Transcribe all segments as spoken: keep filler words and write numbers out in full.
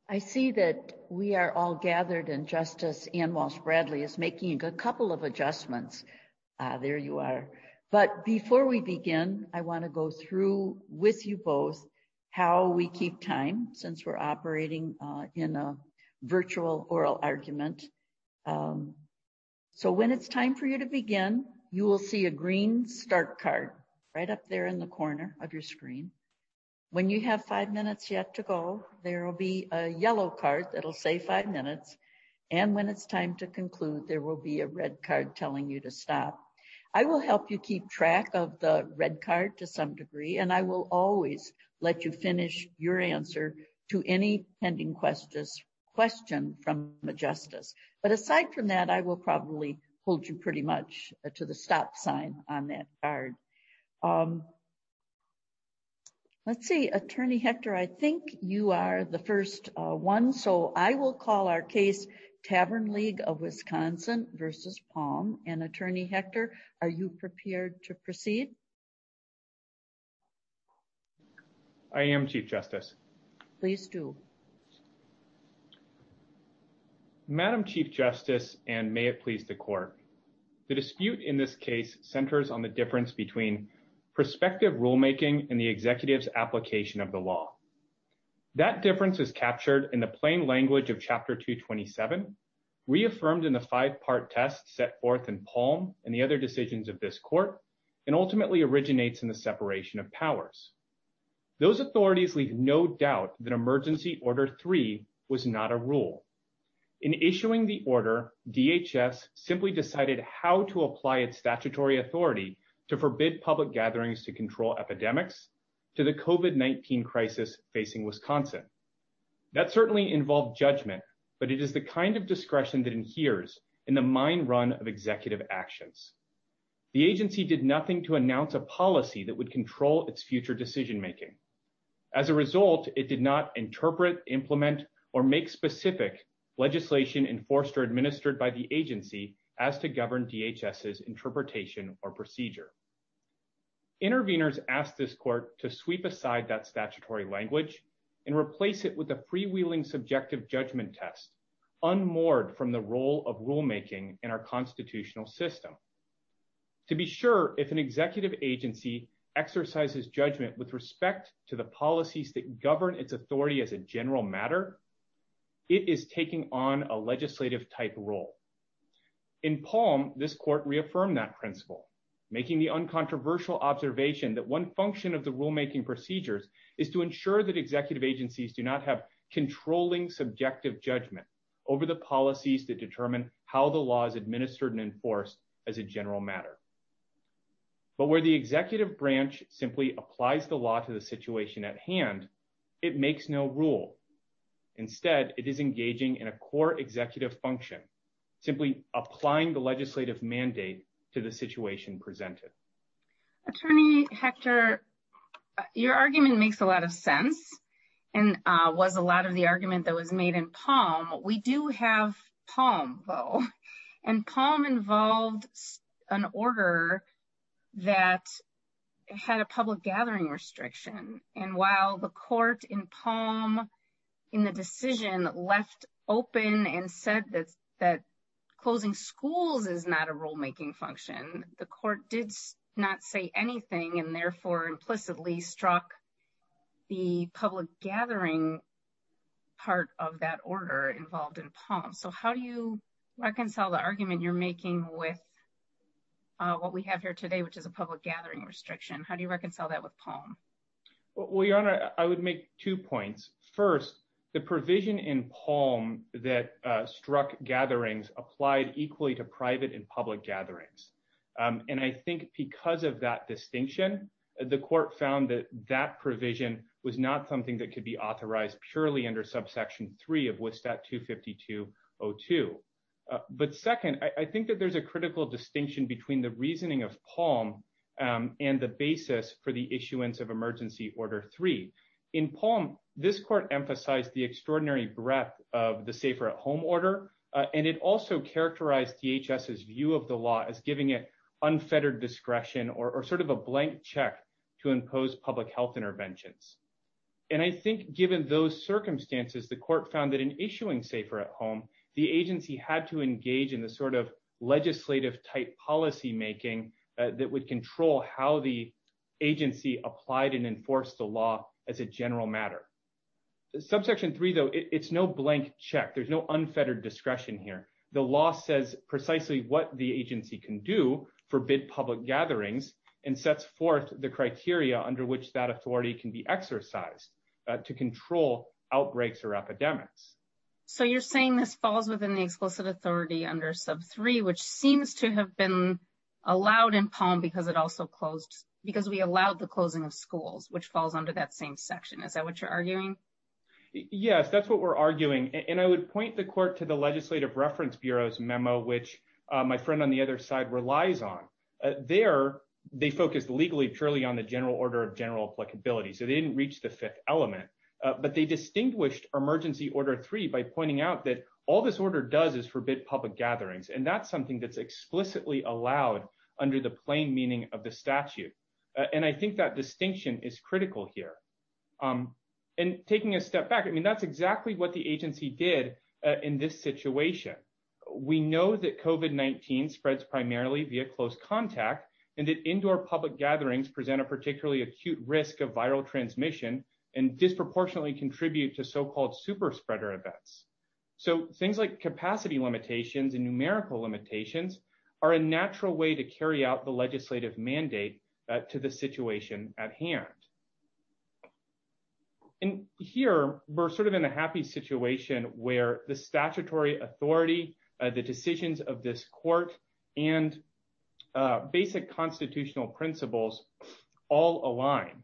I see that we are all gathered and Justice Ann Walsh Bradley is making a couple of adjustments. Ah, there you are. But before we begin, I want to go through with you both how we keep time, since we're operating uh, in a virtual oral argument. Um, so when it's time for you to begin, you will see a green start card right up there in the corner of your screen. When you have five minutes yet to go, there will be a yellow card that'll say five minutes. And when it's time to conclude, there will be a red card telling you to stop. I will help you keep track of the red card to some degree, and I will always let you finish your answer to any pending questions, question from a justice. But aside from that, I will probably hold you pretty much to the stop sign on that card. Um, let's see, Attorney Hector, I think you are the first uh, one, so I will call our case Tavern League of Wisconsin versus Palm. And Attorney Hector, are you prepared to proceed? I am, Chief Justice. Please do. Madam Chief Justice, and may it please the court, the dispute in this case centers on the difference between prospective rulemaking and the executive's application of the law. That difference is captured in the plain language of Chapter two twenty-seven, reaffirmed in the five-part test set forth in Palm and the other decisions of this court, and ultimately originates in the separation of powers. Those authorities leave no doubt that Emergency Order three was not a rule. In issuing the order, D H S simply decided how to apply its statutory authority to forbid public gatherings to control epidemics to the COVID nineteen crisis facing Wisconsin. That certainly involved judgment, but it is the kind of discretion that adheres in the mine run of executive actions. The agency did nothing to announce a policy that would control its future decision-making. As a result, it did not interpret, implement, or make specific legislation enforced or administered by the agency as to govern DHS's interpretation or procedure. Interveners asked this court to sweep aside that statutory language and replace it with a freewheeling subjective judgment test, unmoored from the role of rulemaking in our constitutional system. To be sure, if an executive agency exercises judgment with respect to the policies that govern its authority as a general matter, it is taking on a legislative type role. In Palm, this court reaffirmed that principle, making the uncontroversial observation that one function of the rulemaking procedures is to ensure that executive agencies do not have controlling subjective judgment over the policies that determine how the law is administered and enforced as a general matter. But where the executive branch simply applies the law to the situation at hand, it makes no rule. Instead, it is engaging in a core executive function, simply applying the legislative mandate to the situation presented. Attorney Hector, your argument makes a lot of sense and uh, was a lot of the argument that was made in Palm. We do have Palm, though, and Palm involved an order that had a public gathering restriction. And while the court in Palm in the decision left open and said that, that closing schools is not a rulemaking function, the court did not say anything and therefore implicitly struck the public gathering part of that order involved in Palm. So how do you reconcile the argument you're making with uh, what we have here today, which is a public gathering restriction? How do you reconcile that with Palm? Well, Your Honor, I would make two points. First, the provision in Palm that uh, struck gatherings applied equally to private and public gatherings. Um, and I think because of that distinction, the court found that that provision was not something that could be authorized purely under subsection three of WSStat two fifty-two oh two. Uh, but second, I, I think that there's a critical distinction between the reasoning of Palm um, and the basis for the issuance of Emergency Order three. In Palm, this court emphasized the extraordinary breadth of the Safer at Home order, uh, and it also characterized DHS's view of the law as giving it unfettered discretion or, or sort of a blank check to impose public health interventions. And I think given those circumstances, the court found that in issuing Safer at Home, the agency had to engage in the sort of legislative type policy making uh, that would control how the agency applied and enforced the law as a general matter. Subsection three, though, it, it's no blank check. There's no unfettered discretion here. The law says precisely what the agency can do, forbid public gatherings, and sets forth the criteria under which that authority can be exercised uh, to control outbreaks or epidemics. So you're saying this falls within the explicit authority under sub three, which seems to have been allowed in Palm because it also closed, because we allowed the closing of schools, which falls under that same section. Is that what you're arguing? Yes, that's what we're arguing. And I would point the court to the Legislative Reference Bureau's memo, which uh, my friend on the other side relies on. Uh, there, they focused legally purely on the general order of general applicability. So they didn't reach the fifth element. Uh, but they distinguished Emergency Order three by pointing out that all this order does is forbid public gatherings. And that's something that's explicitly allowed under the plain meaning of the statute. Uh, and I think that distinction is critical here. Um, and taking a step back, I mean, that's exactly what the agency did uh, in this situation. We know that COVID nineteen spreads primarily via close contact, and that indoor public gatherings present a particularly acute risk of viral transmission and disproportionately contribute to so-called super spreader events. So things like capacity limitations and numerical limitations are a natural way to carry out the legislative mandate uh, to the situation at hand. And here, we're sort of in a happy situation where the statutory authority, uh, the decisions of this court, and uh, basic constitutional principles all align.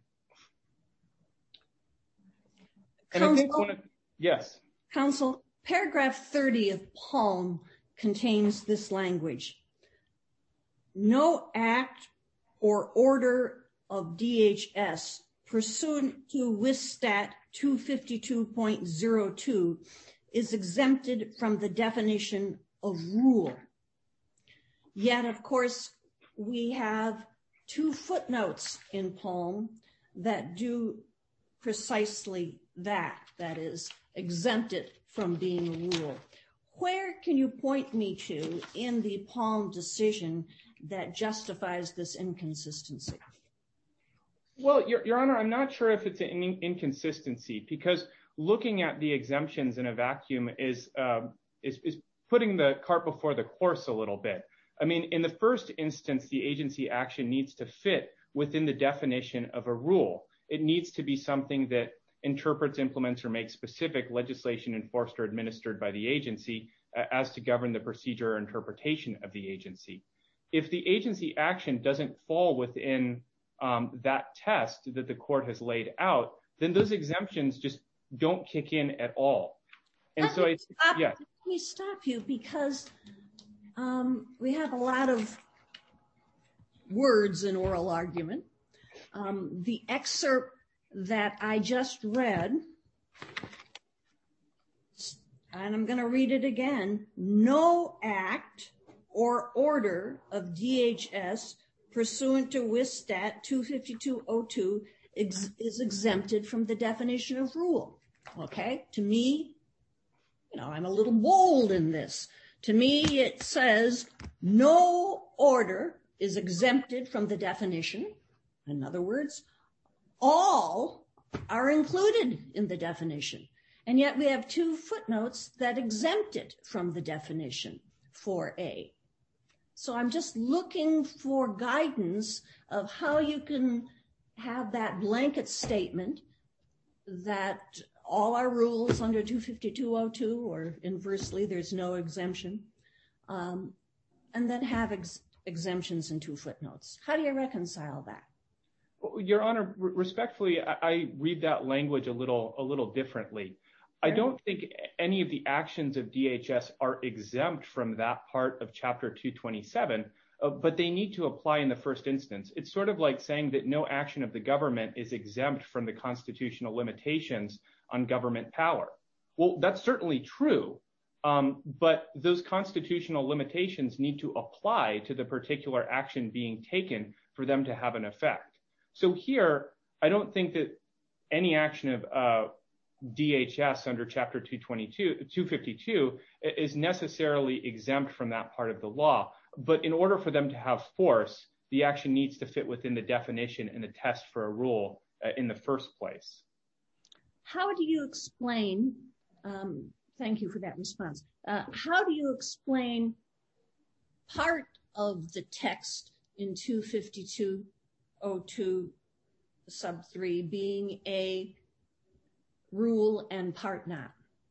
And Counsel, I think one of, yes. Counsel, paragraph thirty of Palm contains this language. No act or order of D H S pursuant to WISSTAT two fifty-two point oh two is exempted from the definition of rule. Yet, of course, we have two footnotes in Palm that do precisely that, that is, exempted from being a rule. Where can you point me to in the Palm decision that justifies this inconsistency? Well, Your, Your Honor, I'm not sure if it's an in- inconsistency because looking at the exemptions in a vacuum is, uh, is is putting the cart before the horse a little bit. I mean, in the first instance, the agency action needs to fit within the definition of a rule. It needs to be something that interprets, implements, or makes specific legislation enforced or administered by the agency uh, as to govern the procedure or interpretation of the agency. If the agency action doesn't fall within um, that test that the court has laid out, then those exemptions just don't kick in at all. And let so, I, stop, yeah. Let me stop you because um, we have a lot of words in oral argument. Um, the excerpt that I just read, and I'm going to read it again, no act or order of D H S pursuant to WISSTAT two fifty-two oh two ex- is exempted from the definition of rule. Okay, to me, you know, I'm a little bold in this. To me, it says no order is exempted from the definition. In other words, all are included in the definition. And yet we have two footnotes that exempt it from the definition for A. So I'm just looking for guidance of how you can have that blanket statement that all our rules under two fifty-two oh two, or inversely, there's no exemption, um, and then have ex- exemptions in two footnotes. How do you reconcile that? Your Honor, respectfully, I read that language a little, a little differently. I don't think any of the actions of D H S are exempt from that part of Chapter two twenty-seven, uh, but they need to apply in the first instance. It's sort of like saying that no action of the government is exempt from the constitutional limitations on government power. Well, that's certainly true, um, but those constitutional limitations need to apply to the particular action being taken for them to have an effect. So here, I don't think that any action of uh, D H S under Chapter two twenty-two, two fifty-two is necessarily exempt from that part of the law. But in order for them to have force, the action needs to fit within the definition and the test for a rule uh, in the first place. How do you explain, um, thank you for that response, uh, how do you explain part of the text in two fifty-two oh two sub three being a rule and part not?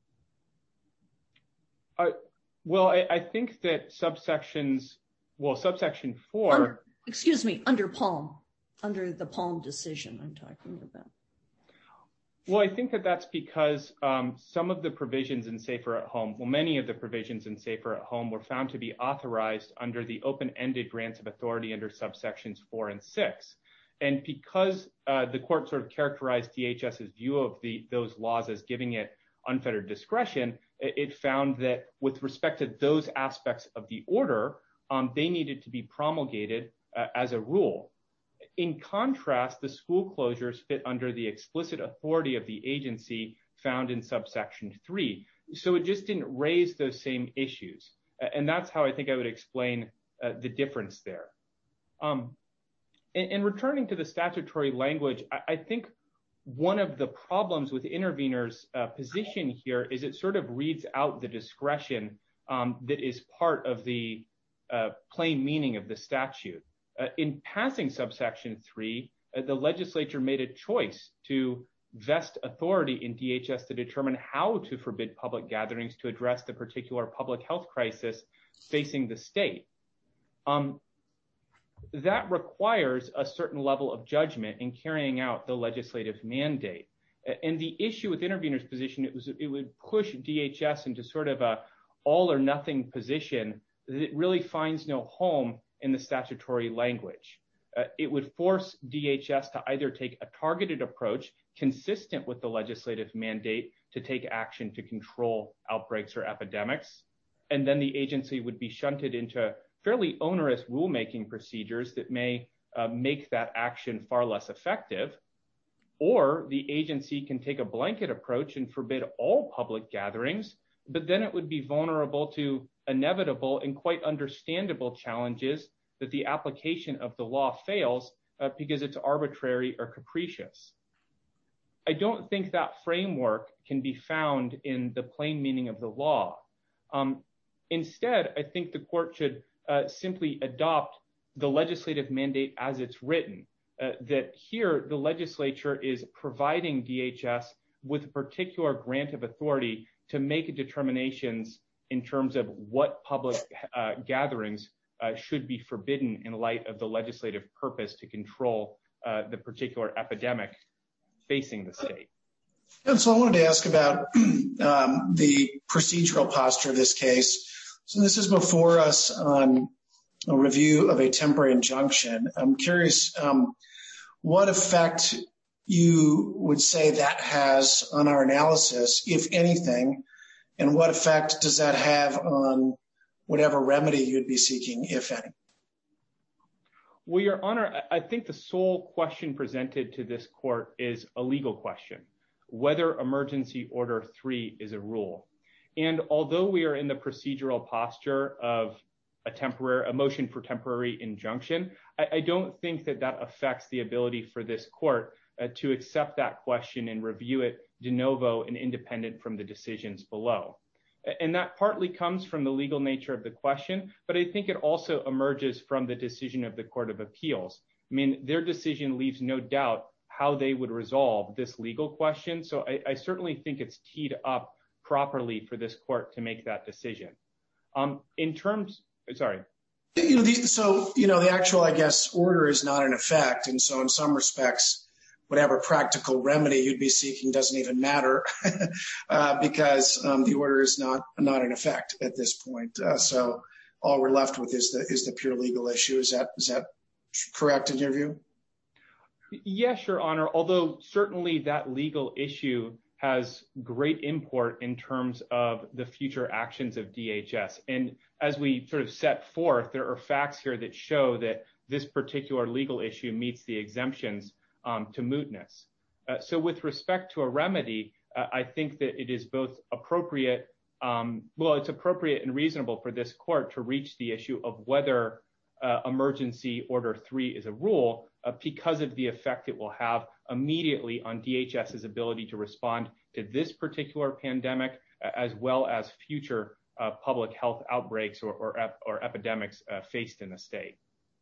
Uh, well, I, I think that subsections, well, subsection four. Under, excuse me, under Palm, under the Palm decision I'm talking about. Well, I think that that's because um, some of the provisions in Safer at Home, well, many of the provisions in Safer at Home were found to be authorized under the open-ended grants of authority under subsections four and six. And because uh, the court sort of characterized DHS's view of the, those laws as giving it unfettered discretion, it, it found that with respect to those aspects of the order, um, they needed to be promulgated uh, as a rule. In contrast, the school closures fit under the explicit authority of the agency found in subsection three. So it just didn't raise those same issues. And that's how I think I would explain uh, the difference there. Um, and, and returning to the statutory language, I, I think one of the problems with interveners' uh, position here is it sort of reads out the discretion um, that is part of the uh, plain meaning of the statute. Uh, in passing subsection three, uh, the legislature made a choice to vest authority in D H S to determine how to forbid public gatherings to address the particular public health crisis facing the state. Um, that requires a certain level of judgment in carrying out the legislative mandate. Uh, and the issue with interveners' position, it was it would push D H S into sort of a all or nothing position that really finds no home in the statutory language. Uh, it would force D H S to either take a targeted approach consistent with the legislative mandate to take action to control outbreaks or epidemics, and then the agency would be shunted into fairly onerous rulemaking procedures that may uh, make that action far less effective, or the agency can take a blanket approach and forbid all public gatherings, but then it would be vulnerable to inevitable and quite understandable challenges that the application of the law fails uh, because it's arbitrary or capricious. I don't think that framework can be found in the plain meaning of the law. Um, instead, I think the court should uh, simply adopt the legislative mandate as it's written, uh, that here the legislature is providing D H S with a particular grant of authority to make determinations in terms of what public uh, gatherings uh, should be forbidden in light of the legislative purpose to control uh, the particular epidemic facing the state. And so I wanted to ask about um, the procedural posture of this case. So this is before us on a review of a temporary injunction. I'm curious um, what effect you would say that has on our analysis, if anything, and what effect does that have on whatever remedy you'd be seeking, if any? Well, Your Honor, I think the sole question presented to this court is a legal question, whether Emergency Order three is a rule. And although we are in the procedural posture of a temporary, a motion for temporary injunction, I, I don't think that that affects the ability for this court uh, to accept that question and review it de novo and independent from the decisions below. And that partly comes from the legal nature of the question, but I think it also emerges from the decision of the Court of Appeals. I mean, their decision leaves no doubt how they would resolve this legal question. So I, I certainly think it's teed up properly for this court to make that decision. Um, in terms, sorry. You know, the, so, you know, the actual, I guess, order is not in effect. And so in some respects, whatever practical remedy you'd be seeking doesn't even matter uh, because um, the order is not not in effect at this point. Uh, so all we're left with is the is the pure legal issue. Is that is that correct in your view? Yes, Your Honor. Although certainly that legal issue has great import in terms of the future actions of D H S. And as we sort of set forth, there are facts here that show that this particular legal issue meets the exemptions Um, to mootness. Uh, so with respect to a remedy, uh, I think that it is both appropriate, um, well, it's appropriate and reasonable for this court to reach the issue of whether uh, emergency order three is a rule uh, because of the effect it will have immediately on DHS's ability to respond to this particular pandemic, uh, as well as future uh, public health outbreaks or, or, ep- or epidemics uh, faced in the state.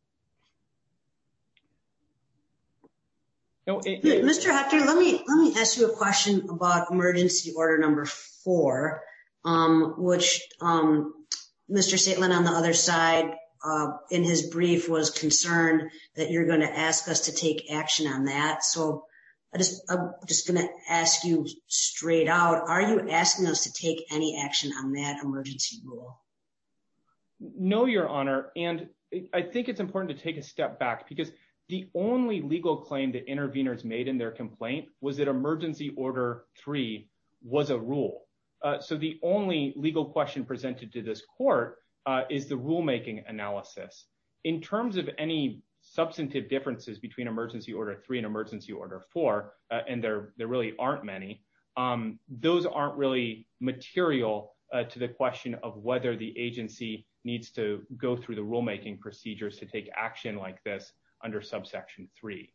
No, it, it, Mister Hector, let me let me ask you a question about emergency order number four, um, which um, Mister Saitlin on the other side uh, in his brief was concerned that you're going to ask us to take action on that. So I just I'm just going to ask you straight out: are you asking us to take any action on that emergency rule? No, Your Honor, and I think it's important to take a step back because the only legal claim that interveners made in their complaint was that emergency order three was a rule. Uh, so the only legal question presented to this court uh, is the rulemaking analysis. In terms of any substantive differences between emergency order three and emergency order four, uh, and there, there really aren't many, um, those aren't really material uh, to the question of whether the agency needs to go through the rulemaking procedures to take action like this under subsection three.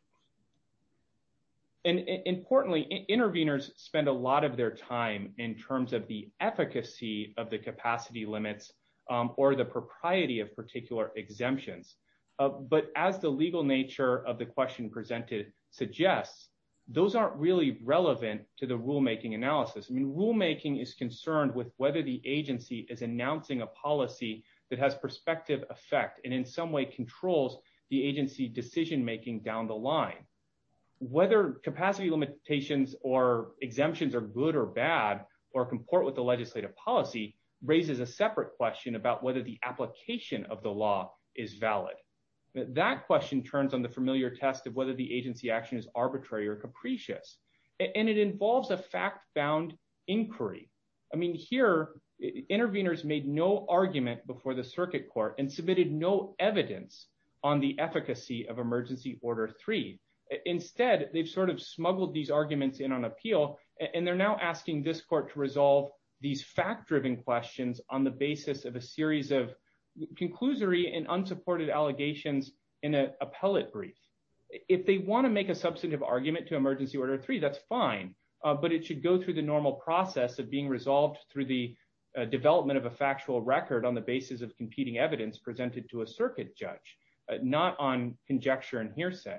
And, and importantly, interveners spend a lot of their time in terms of the efficacy of the capacity limits um, or the propriety of particular exemptions. Uh, but as the legal nature of the question presented suggests, those aren't really relevant to the rulemaking analysis. I mean, rulemaking is concerned with whether the agency is announcing a policy that has prospective effect and in some way controls the agency decision-making down the line. Whether capacity limitations or exemptions are good or bad or comport with the legislative policy raises a separate question about whether the application of the law is valid. That question turns on the familiar test of whether the agency action is arbitrary or capricious. And it involves a fact-bound inquiry. I mean, here, interveners made no argument before the circuit court and submitted no evidence on the efficacy of emergency order three. Instead, they've sort of smuggled these arguments in on appeal, and they're now asking this court to resolve these fact-driven questions on the basis of a series of conclusory and unsupported allegations in an appellate brief. If they want to make a substantive argument to emergency order three, that's fine, uh, but it should go through the normal process of being resolved through the uh, development of a factual record on the basis of competing evidence presented to a circuit judge. Uh, not on conjecture and hearsay.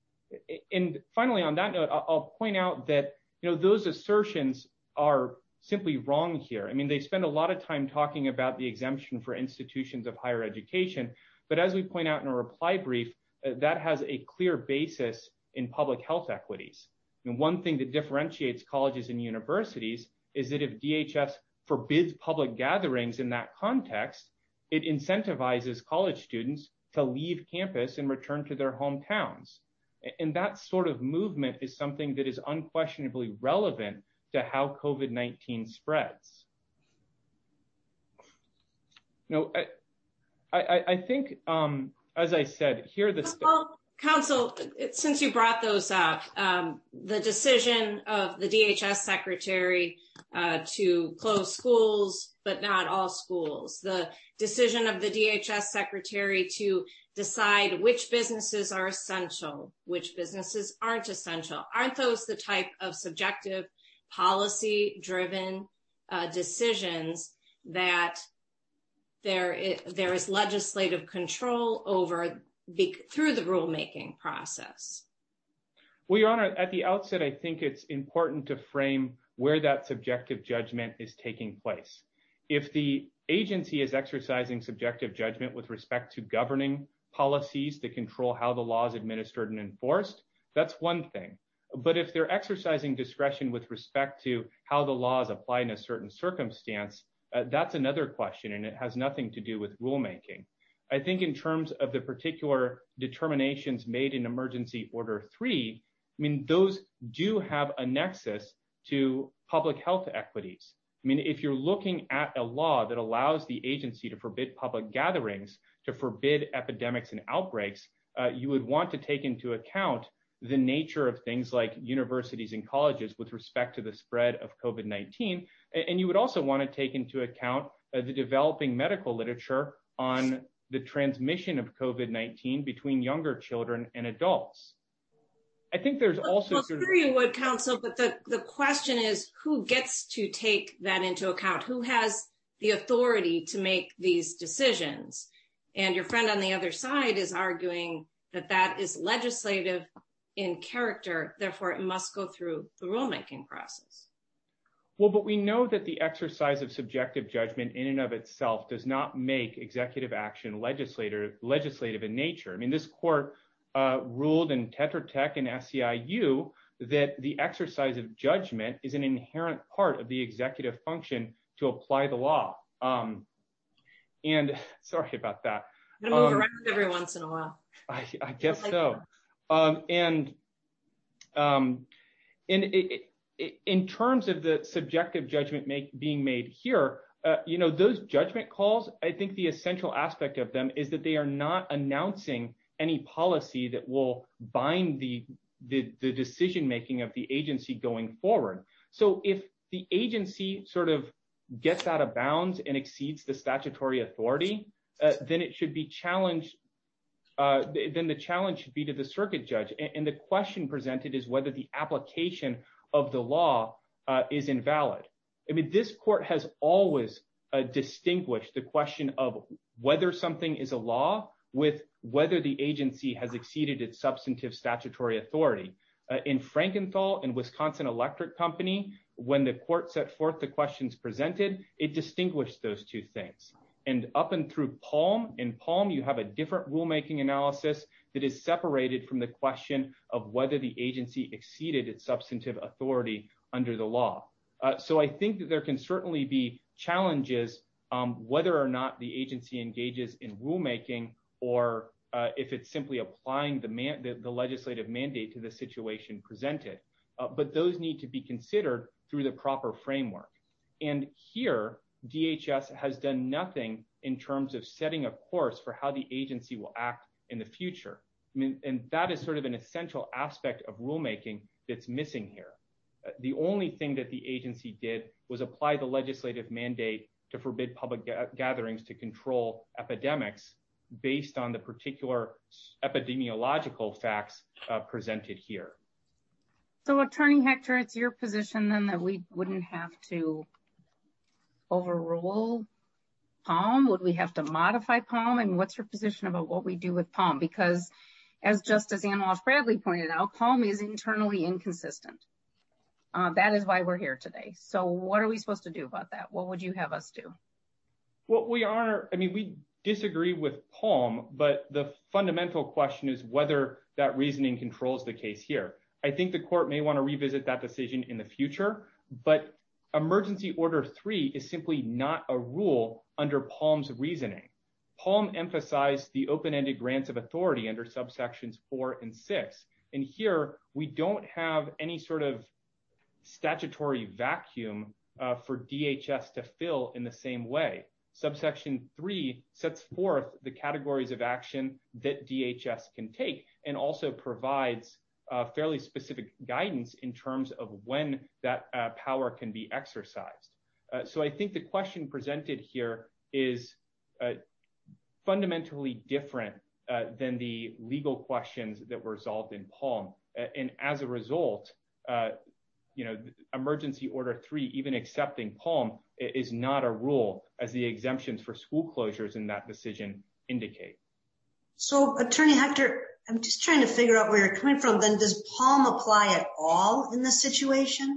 And finally, on that note, I'll point out that, you know, those assertions are simply wrong here. I mean, they spend a lot of time talking about the exemption for institutions of higher education, but as we point out in a reply brief, uh, that has a clear basis in public health equities. And one thing that differentiates colleges and universities is that if D H S forbids public gatherings in that context, it incentivizes college students to leave campus and return to their hometowns. And that sort of movement is something that is unquestionably relevant to how COVID nineteen spreads. You know, I, I, I think, um, as I said, here the... Well, Counsel, since you brought those up, um, the decision of the D H S secretary uh, to close schools, but not all schools, the decision of the D H S secretary to decide which businesses are essential, which businesses aren't essential. Aren't those the type of subjective policy-driven uh, decisions that there is, there is legislative control over be, through the rulemaking process? Well, Your Honor, at the outset, I think it's important to frame where that subjective judgment is taking place. If the agency is exercising subjective judgment with respect to governing policies that control how the law is administered and enforced, that's one thing. But if they're exercising discretion with respect to how the law is applied in a certain circumstance, uh, that's another question, and it has nothing to do with rulemaking. I think in terms of the particular determinations made in emergency order three, I mean, those do have a nexus to public health equities. I mean, if you're looking at a law that allows the agency to forbid public gatherings, to forbid epidemics and outbreaks, uh, you would want to take into account the nature of things like universities and colleges with respect to the spread of COVID nineteen. And you would also want to take into account uh, the developing medical literature on the transmission of COVID nineteen between younger children and adults. I think there's also... Well, sure you would, counsel, but the, the question is who gets to take that into account? Who has the authority to make these decisions? And your friend on the other side is arguing that that is legislative in character, therefore it must go through the rulemaking process. Well, but we know that the exercise of subjective judgment in and of itself does not make executive action legislative, legislative in nature. I mean, this court uh, ruled in Tetra Tech and S E I U that the exercise of judgment is an inherent part of the executive function to apply the law. Um, and sorry about that. I'm gonna move um, around every once in a while. I, I guess like so. Um, and um, in, in, in terms of the subjective judgment make, being made here, uh, you know, those judgment calls, I think the essential aspect of them is that they are not announcing any policy that will bind the, the, the decision-making of the agency going forward. So if the agency sort of gets out of bounds and exceeds the statutory authority, uh, then it should be challenged. Uh, then the challenge should be to the circuit judge. And, and the question presented is whether the application of the law uh, is invalid. I mean, this court has always uh, distinguished the question of whether something is a law with whether the agency has exceeded its substantive statutory authority. Uh, in Frankenthal and Wisconsin Electric Company, when the court set forth the questions presented, it distinguished those two things. And up and through Palm, in Palm, you have a different rulemaking analysis that is separated from the question of whether the agency exceeded its substantive authority under the law. Uh, so I think that there can certainly be challenges um, whether or not the agency engages in rulemaking or uh, if it's simply applying the, man- the, the legislative mandate to the situation presented. Uh, but those need to be considered through the proper framework. And here, D H S has done nothing in terms of setting a course for how the agency will act in the future. I mean, and that is sort of an essential aspect of rulemaking that's missing here. Uh, the only thing that the agency did was apply the legislative mandate to forbid public ga- gatherings to control epidemics based on the particular epidemiological facts uh, presented here. So, Attorney Hector, it's your position then that we wouldn't have to overrule Palm? Would we have to modify Palm? I mean, what's your position about what we do with Palm? Because as Justice Ann Walsh Bradley pointed out, Palm is internally inconsistent. Uh, that is why we're here today. So what are we supposed to do about that? What would you have us do? Well, we are, I mean, we disagree with Palm, but the fundamental question is whether that reasoning controls the case here. I think the court may want to revisit that decision in the future, but Emergency Order three is simply not a rule under Palm's reasoning. Palm emphasized the open-ended grants of authority under subsections four and six. And here, we don't have any sort of statutory vacuum uh, for D H S to fill in the same way. Subsection three sets forth the categories of action that D H S can take and also provides Uh, fairly specific guidance in terms of when that uh, power can be exercised. Uh, so I think the question presented here is uh, fundamentally different uh, than the legal questions that were resolved in Palm. Uh, and as a result, uh, you know, Emergency Order three, even accepting Palm, is not a rule, as the exemptions for school closures in that decision indicate. So, Attorney Hector, I'm just trying to figure out where you're coming from. Then does Palm apply at all in this situation?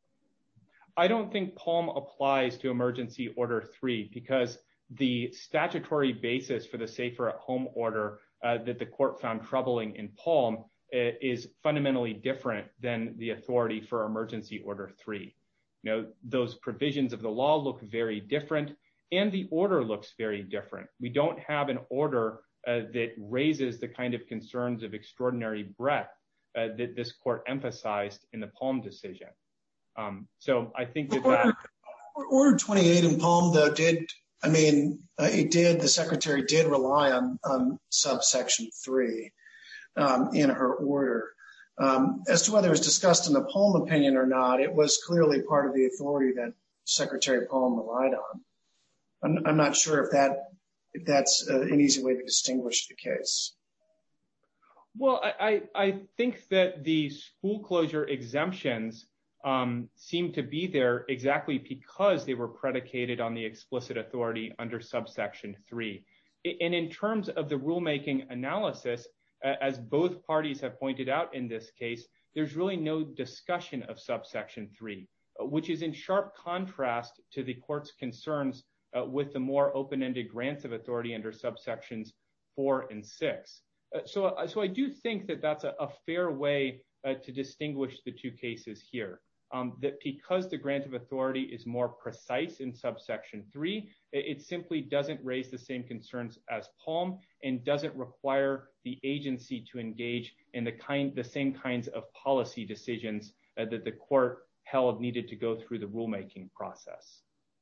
I don't think Palm applies to Emergency Order three because the statutory basis for the Safer at Home order uh, that the court found troubling in Palm uh, is fundamentally different than the authority for Emergency Order three. You know, those provisions of the law look very different and the order looks very different. We don't have an order Uh, that raises the kind of concerns of extraordinary breadth uh, that this court emphasized in the Palm decision. Um, so I think that Order, that... Order twenty-eight in Palm, though, did, I mean, uh, it did, the secretary did rely on, on subsection three um, in her order. Um, as to whether it was discussed in the Palm opinion or not, it was clearly part of the authority that Secretary Palm relied on. I'm, I'm not sure if that if that's uh, an easy way to distinguish the case. Well, I, I think that the school closure exemptions um, seem to be there exactly because they were predicated on the explicit authority under subsection three. And in terms of the rulemaking analysis, as both parties have pointed out in this case, there's really no discussion of subsection three, which is in sharp contrast to the court's concerns uh, with the more open-ended grants of authority under subsections four and six. Uh, so, so I do think that that's a, a fair way uh, to distinguish the two cases here. Um, that because the grant of authority is more precise in subsection three, it, it simply doesn't raise the same concerns as Palm and doesn't require the agency to engage in the kind, the same kinds of policy decisions uh, that the court held needed to go through the rulemaking process.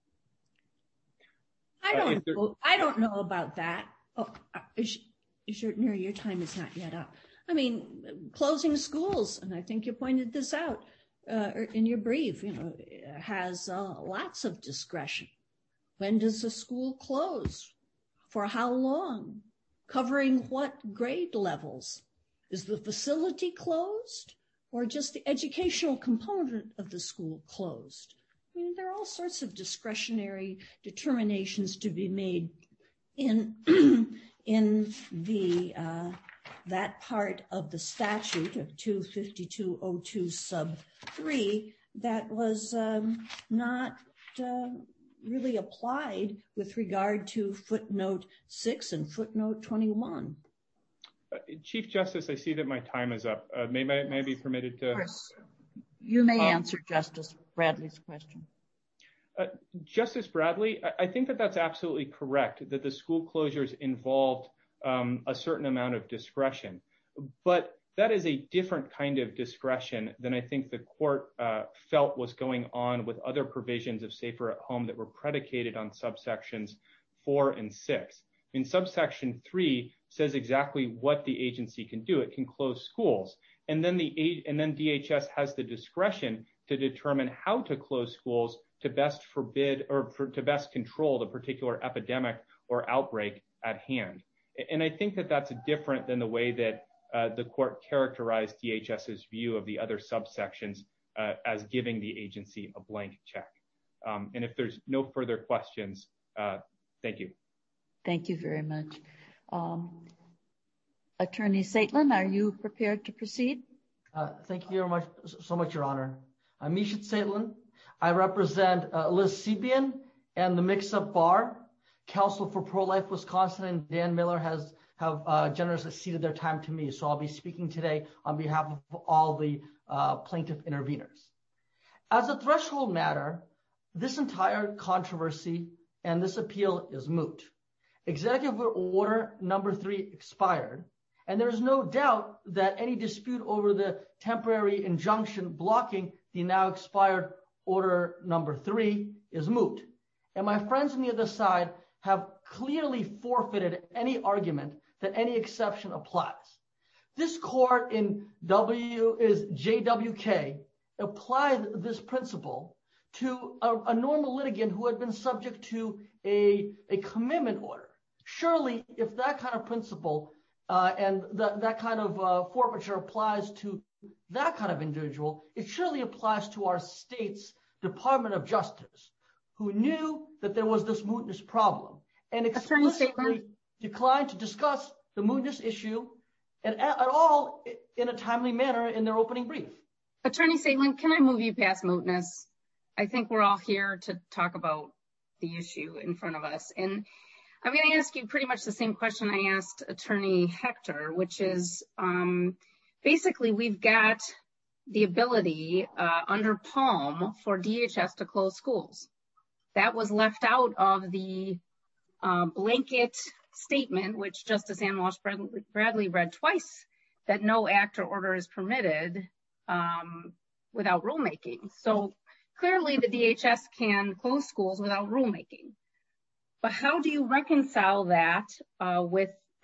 I don't, uh, there... know, I don't know about that. Oh, is, is your, your time is not yet up. I mean, closing schools, and I think you pointed this out, Uh, in your brief, you know, has uh, lots of discretion. When does a school close? For how long? Covering what grade levels? Is the facility closed or just the educational component of the school closed? I mean, there are all sorts of discretionary determinations to be made in, in the uh, that part of the statute of two fifty-two oh two sub three that was um, not uh, really applied with regard to footnote six and footnote twenty-one. Uh, Chief Justice, I see that my time is up. Uh, may, may, may I be permitted to? Of course. You may um, answer Justice Bradley's question. Uh, Justice Bradley, I, I think that that's absolutely correct, that the school closures involved Um, a certain amount of discretion. But that is a different kind of discretion than I think the court uh, felt was going on with other provisions of Safer at Home that were predicated on subsections four and six. I mean, subsection three says exactly what the agency can do. It can close schools. And then the and then D H S has the discretion to determine how to close schools to best forbid or for, to best control the particular epidemic or outbreak at hand. And I think that that's different than the way that uh, the court characterized D H S's view of the other subsections uh, as giving the agency a blank check. Um, and if there's no further questions, uh, thank you. Thank you very much. Um, Attorney Saitlin, are you prepared to proceed? Uh, thank you very much, so much, Your Honor. I'm Mishit Saitlin. I represent uh, Liz Sebian and the Mix-Up Bar. Counsel for Pro-Life Wisconsin and Dan Miller has have uh, generously ceded their time to me, so I'll be speaking today on behalf of all the uh, plaintiff interveners. As a threshold matter, this entire controversy and this appeal is moot. Executive Order number three expired, and there is no doubt that any dispute over the temporary injunction blocking the now expired Order number three is moot. And my friends on the other side have clearly forfeited any argument that any exception applies. This court in W is J W K applied this principle to a, a normal litigant who had been subject to a, a commitment order. Surely, if that kind of principle uh, and that, that kind of uh, forfeiture applies to that kind of individual, it surely applies to our state's Department of Justice, who knew that there was this mootness problem and explicitly declined to discuss the mootness issue at, at all in a timely manner in their opening brief. Attorney Saitlin, can I move you past mootness? I think we're all here to talk about the issue in front of us. And I'm going to ask you pretty much the same question I asked Attorney Hector, which is um, basically we've got the ability uh, under Palm for D H S to close schools. That was left out of the uh, blanket statement, which Justice Ann Walsh Bradley read twice, that no act or order is permitted um, without rulemaking. So clearly the D H S can close schools without rulemaking. But how do you reconcile that uh, with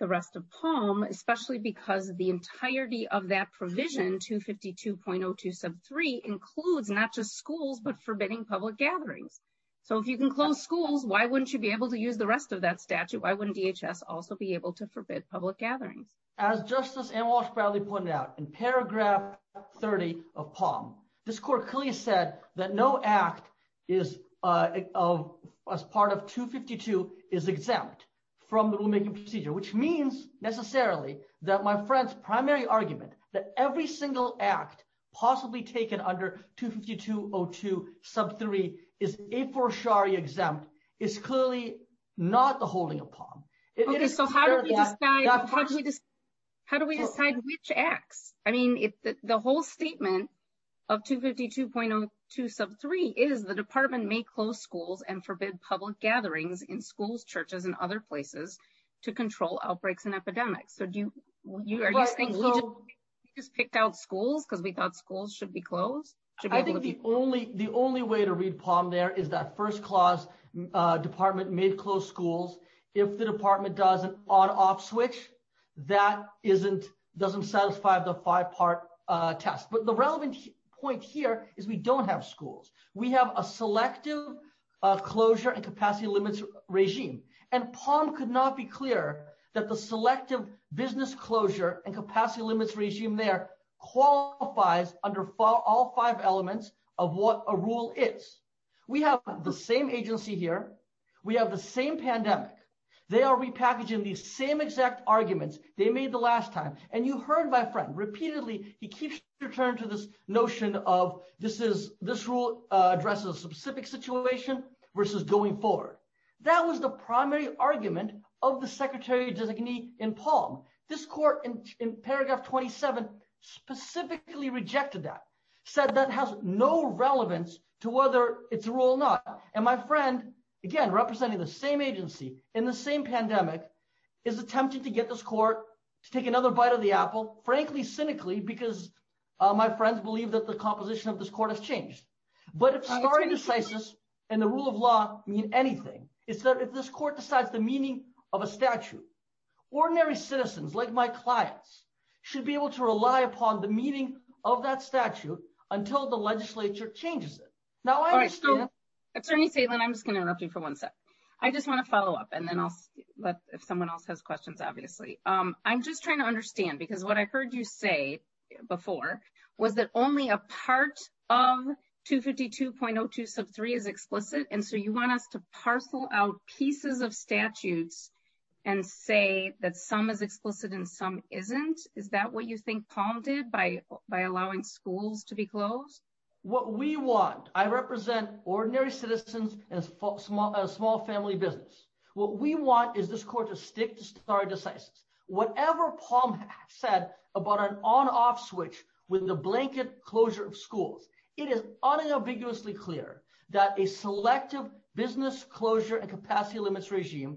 the rest of Palm, especially because the entirety of that provision, two fifty-two point oh two sub three, includes not just schools, but forbidding public gatherings. So if you can close schools, why wouldn't you be able to use the rest of that statute? Why wouldn't D H S also be able to forbid public gatherings? As Justice Ann Walsh Bradley pointed out, in paragraph thirty of Palm, this court clearly said that no act is uh, of as part of two fifty-two is exempt from the rulemaking procedure, which means necessarily that my friend's primary argument that every single act possibly taken under two fifty-two oh two sub three is a fortiori exempt is clearly not the holding of Palm. It, okay, it so how do we that, decide? that how do we, de- how do we so, decide which acts? I mean, it, the, the whole statement of two fifty-two point oh two sub three is the department may close schools and forbid public gatherings in schools, churches, and other places to control outbreaks and epidemics. So do you, you are right, you saying so, we, just, we just picked out schools because we thought schools should be closed? Should be I think the be- only the only way to read Palm there is that first clause, uh, department may close schools. If the department does an on-off switch, that isn't doesn't satisfy the five-part uh, test. But the relevant point here is we don't have schools. We have a selective uh, closure and capacity limits regime. And Palm could not be clearer that the selective business closure and capacity limits regime there qualifies under all five elements of what a rule is. We have the same agency here. We have the same pandemic. They are repackaging these same exact arguments they made the last time. And you heard my friend repeatedly, he keeps returning to this notion of this is this rule uh, addresses a specific situation versus going forward. That was the primary argument of the secretary designee in Palm. This court in, in paragraph twenty-seven specifically rejected that, said that has no relevance to whether it's a rule or not. And my friend, again, representing the same agency in the same pandemic, is attempting to get this court to take another bite of the apple, frankly, cynically, because uh, my friends believe that the composition of this court has changed. But if stare decisis and the rule of law mean anything, it's that if this court decides the meaning of a statute, ordinary citizens like my clients should be able to rely upon the meaning of that statute until the legislature changes it. Now, I understand. Right, so, Attorney Saitlin, I'm just going to interrupt you for one sec. I just want to follow up, and then I'll let if someone else has questions, obviously. Um, I'm just trying to understand, because what I heard you say before was that only a part of two fifty-two point oh two sub three is explicit, and so you want us to parcel out pieces of statutes and say that some is explicit and some isn't? Is that what you think Palm did by by allowing schools to be closed? What we want, I represent ordinary citizens and a small, a small family business. What we want is this court to stick to stare decisis. Whatever Palm said about an on-off switch with the blanket closure of schools, it is unambiguously clear that a selective business closure and capacity limits regime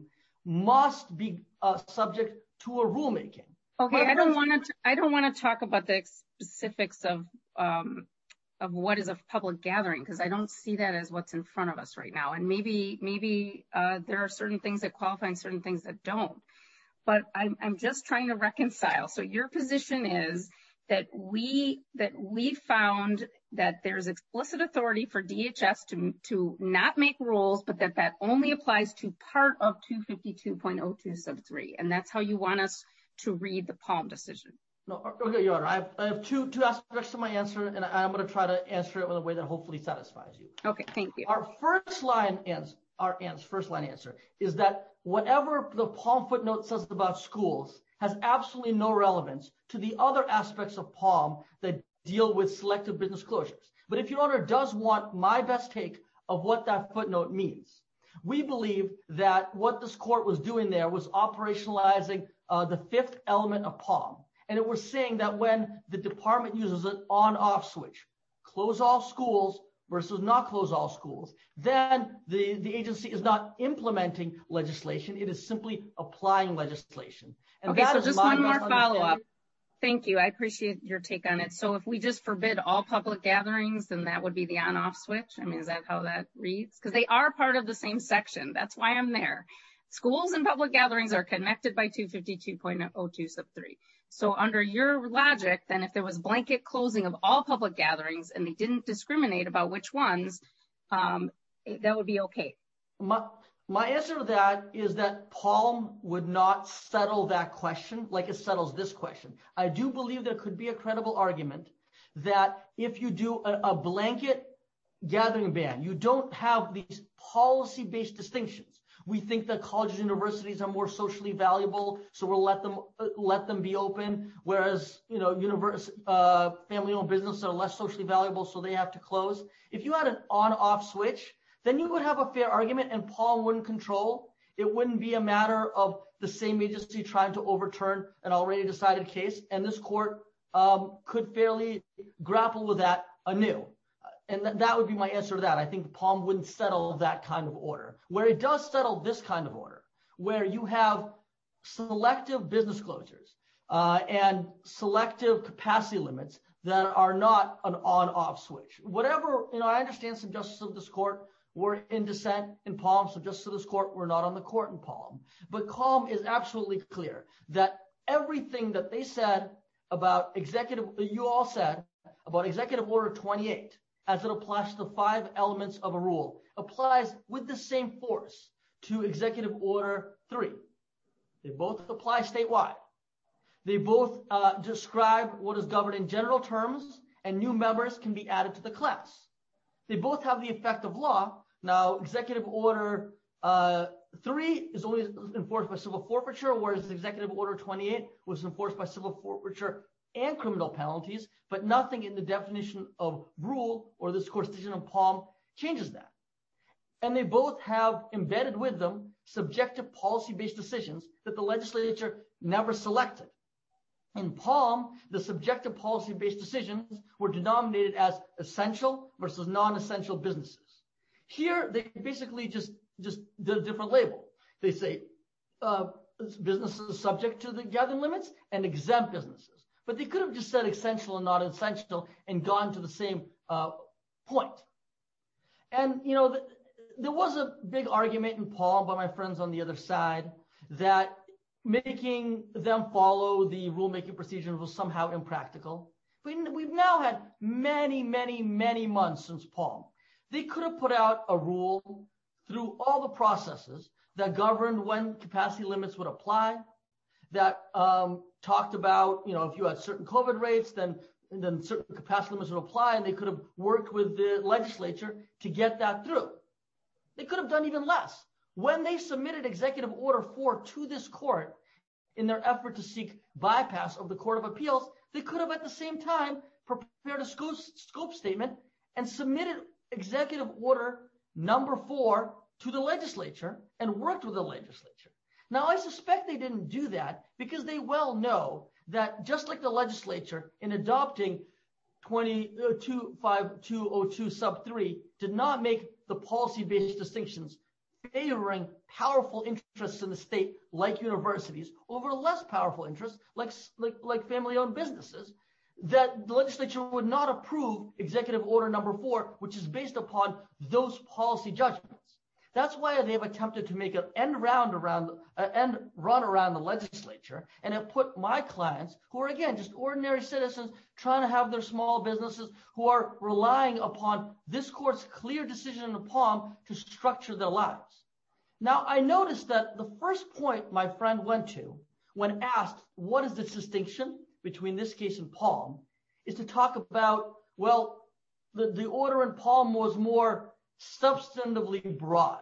must be uh, subject to a rulemaking. Okay, My I don't want to. I don't want to talk about the specifics of um, of what is a public gathering, because I don't see that as what's in front of us right now. And maybe maybe uh, there are certain things that qualify and certain things that don't. But I'm I'm just trying to reconcile. So your position is that we that we found that there's explicit authority for D H S to to not make rules, but that that only applies to part of two fifty-two point oh two sub three, and that's how you want us to read the Palm decision. No, okay, Your Honor, I have, I have two two aspects to my answer, and I'm going to try to answer it in a way that hopefully satisfies you. Okay, thank you. Our first line answer, our answer, first line answer is that whatever the Palm footnote says about schools has absolutely no relevance to the other aspects of Palm that deal with selective business closures. But if Your Honor does want my best take of what that footnote means, we believe that what this court was doing there was operationalizing uh, the fifth element of Palm. And it was saying that when the department uses an on-off switch, close all schools versus not close all schools, then the, the agency is not implementing legislation. It is simply applying legislation. And okay, that so is just my one more follow-up. Thank you. I appreciate your take on it. So if we just forbid all public gatherings, then that would be the on-off switch? I mean, is that how that reads? Because they are part of the same section. That's why I'm there. Schools and public gatherings are connected by two fifty-two point oh two sub three. So under your logic, then if there was blanket closing of all public gatherings and they didn't discriminate about which ones, um, that would be okay. My, my answer to that is that Palm would not settle that question like it settles this question. I do believe there could be a credible argument that if you do a, a blanket gathering ban, you don't have these policy-based distinctions. We think that colleges and universities are more socially valuable, so we'll let them uh, let them be open. Whereas, you know, univers- uh, family-owned businesses are less socially valuable, so they have to close. If you had an on-off switch, then you would have a fair argument, and Palm wouldn't control. It wouldn't be a matter of the same agency trying to overturn an already decided case, and this court um, could fairly grapple with that anew. And th- that would be my answer to that. I think Palm wouldn't settle that kind of order. Where it does settle this kind of order, where you have selective business closures uh, and selective capacity limits that are not an on-off switch. Whatever, you know, I understand some justices of this court were in dissent in Palm, some justices of this court were not on the court in Palm. But Palm is absolutely clear that everything that they said about executive, you all said about Executive Order twenty-eight, as it applies to the five elements of a rule, applies with the same force to Executive Order three. They both apply statewide. They both uh, describe what is governed in general terms, and new members can be added to the class. They both have the effect of law. Now, Executive Order uh, three is only enforced by civil forfeiture, whereas Executive Order twenty-eight was enforced by civil forfeiture and criminal penalties, but nothing in the definition of rule or this court's decision on Palm changes that. And they both have embedded with them subjective policy-based decisions that the legislature never selected. In Palm, the subjective policy-based decisions were denominated as essential versus non-essential businesses. Here, they basically just, just did a different label. They say uh, businesses subject to the gathering limits and exempt businesses. But they could have just said essential and not essential and gone to the same uh, point. And, you know, th- there was a big argument in Palm by my friends on the other side that making them follow the rulemaking procedures was somehow impractical. We, we've now had many, many, many months since Palm. They could have put out a rule through all the processes that governed when capacity limits would apply, that um, talked about, you know, if you had certain COVID rates, then, then certain capacity limits would apply, and they could have worked with the legislature to get that through. They could have done even less. When they submitted Executive Order four to this court in their effort to seek bypass of the Court of Appeals, they could have at the same time prepared a scope, scope statement and submitted Executive Order number four to the legislature and worked with the legislature. Now, I suspect they didn't do that because they well know that just like the legislature in adopting twenty-two fifty-two oh two sub three did not make the policy-based distinctions favoring powerful interests in the state like universities over less powerful interests like, like, like family-owned businesses, that the legislature would not approve Executive Order number four, which is based upon those policy judgments. That's why they've attempted to make an end round around, uh, end run around the legislature, and have put my clients, who are again just ordinary citizens trying to have their small businesses, who are relying upon this court's clear decision in Palm to structure their lives. Now, I noticed that the first point my friend went to when asked what is the distinction between this case and Palm is to talk about, well, the, the order in Palm was more substantively broad.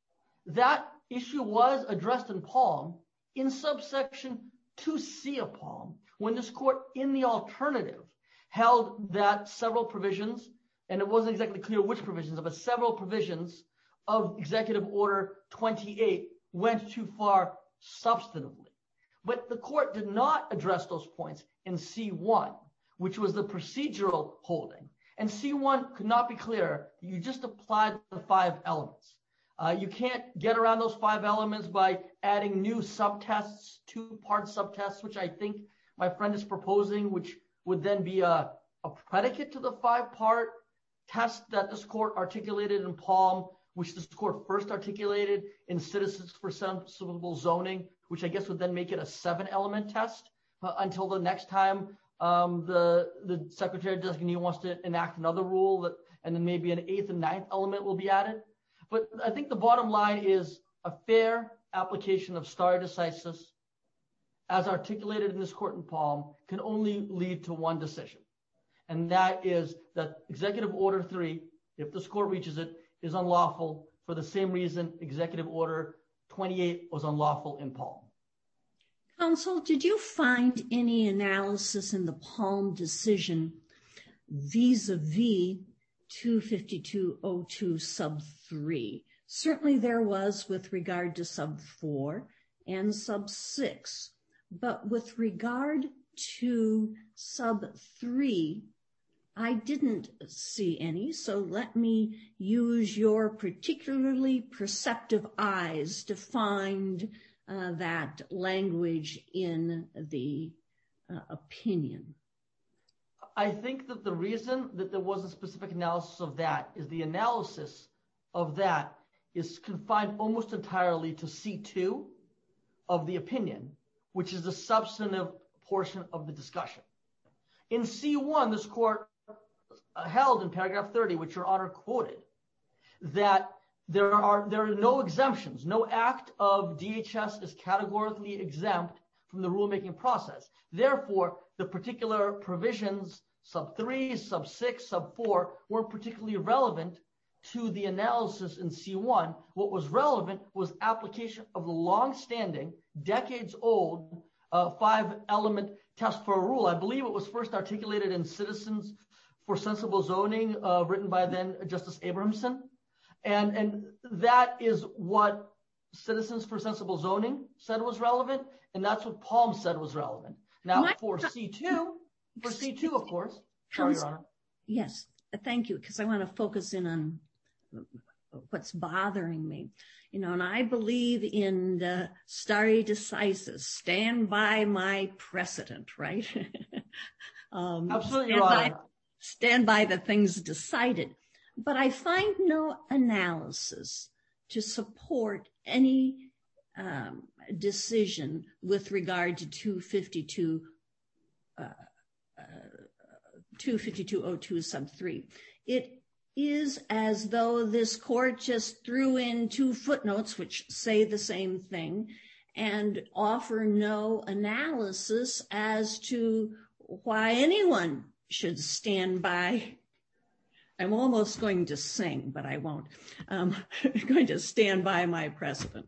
That issue was addressed in Palm in subsection two C of Palm, when this court in the alternative held that several provisions, and it wasn't exactly clear which provisions, but several provisions of Executive Order twenty-eight went too far substantively. But the court did not address those points in C one, which was the procedural holding. And C one could not be clearer. You just applied the five elements. Uh, you can't get around those five elements by adding new subtests, two-part subtests, which I think my friend is proposing, which would then be a, a predicate to the five-part test that this court articulated in Palm, which this court first articulated in Citizens for Sensible Zoning, which I guess would then make it a seven element test uh, until the next time um, the, the Secretary Designee wants to enact another rule, that, and then maybe an eighth and ninth element will be added. But I think the bottom line is a fair application of stare decisis, as articulated in this court in Palm, can only lead to one decision. And that is that Executive Order three, if this court reaches it, is unlawful for the same reason Executive Order twenty-eight was unlawful in Palm. Counsel, did you find any analysis in the Palm decision vis-a-vis two fifty-two oh two sub three? Certainly there was with regard to sub four and sub six, but with regard to sub three, I didn't see any. So let me use your particularly perceptive eyes to find uh, that language in the uh, opinion. I think that the reason that there was a specific analysis of that is the analysis of that is confined almost entirely to C two of the opinion, which is the substantive portion of the discussion. In C one, this court held in paragraph thirty, which Your Honor quoted, that there are there are no exemptions. No act of D H S is categorically exempt from the rulemaking process. Therefore, the particular provisions, sub three, sub six, sub four, weren't particularly relevant to the analysis in C one. What was relevant was application of the long-standing, decades-old uh, five-element test for a rule. I believe it was first articulated in Citizens for Sensible Zoning, uh, written by then Justice Abrahamson. And, and that is what Citizens for Sensible Zoning said was relevant, and that's what Palm said was relevant. Now, My, for C two, for C two, of course. Sorry, Your Honor. Yes, thank you, because I want to focus in on what's bothering me. You know, and I believe in the stare decisis, stand by my precedent, right? um, Absolutely, Your Honor. By, stand by the things decided. But I find no analysis to support any um, decision with regard to two fifty-two, uh, uh, two fifty-two oh two sub three. It is as though this court just threw in two footnotes which say the same thing and offer no analysis as to why anyone should stand by. I'm almost going to sing, but I won't. Um, I'm going to stand by my precedent.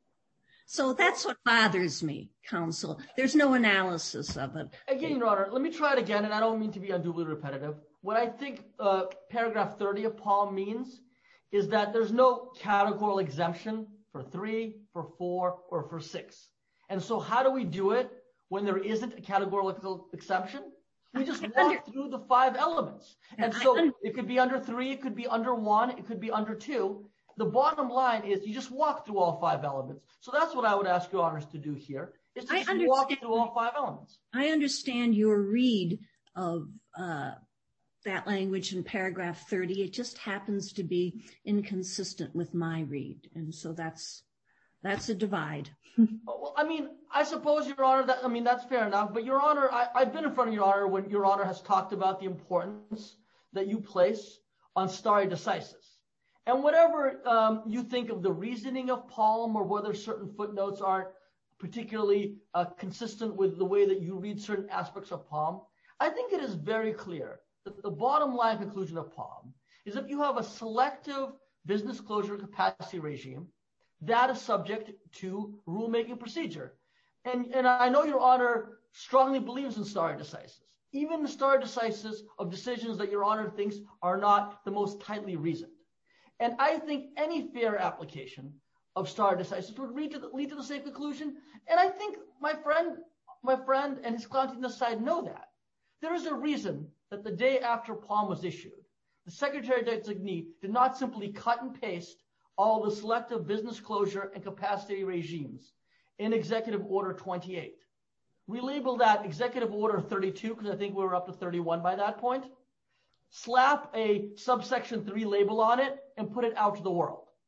So that's what bothers me, counsel. There's no analysis of it. Again, Your Honor, let me try it again, and I don't mean to be unduly repetitive. What I think uh, paragraph thirty of Palm means is that there's no categorical exemption for three, for four, or for six. And so how do we do it when there isn't a categorical exception? We just walk through the five elements. And so it could be under three, it could be under one, it could be under two. The bottom line is you just walk through all five elements. So that's what I would ask Your Honors to do here, is to just walk through all five elements. I understand your read of uh, that language in paragraph thirty. It just happens to be inconsistent with my read. And so that's that's a divide. Well, I mean, I suppose, Your Honor, that I mean, that's fair enough. But Your Honor, I, I've been in front of Your Honor when Your Honor has talked about the importance that you place on stare decisis. And whatever um, you think of the reasoning of Palm or whether certain footnotes aren't particularly uh, consistent with the way that you read certain aspects of Palm, I think it is very clear that the bottom line conclusion of Palm is if you have a selective business closure capacity regime, that is subject to rulemaking procedure. And, and I know Your Honor strongly believes in stare decisis, even the stare decisis of decisions that Your Honor thinks are not the most tightly reasoned. And I think any fair application of stare decisis would lead to the, lead to the same conclusion. And I think my friend, my friend and his client on this side know that. There is a reason that the day after Palm was issued, the Secretary Designee did not simply cut and paste all the selective business closure and capacity regimes in Executive Order twenty-eight. Relabel that Executive Order thirty-two, because I think we were up to thirty-one by that point. Slap a subsection three label on it and put it out to the world.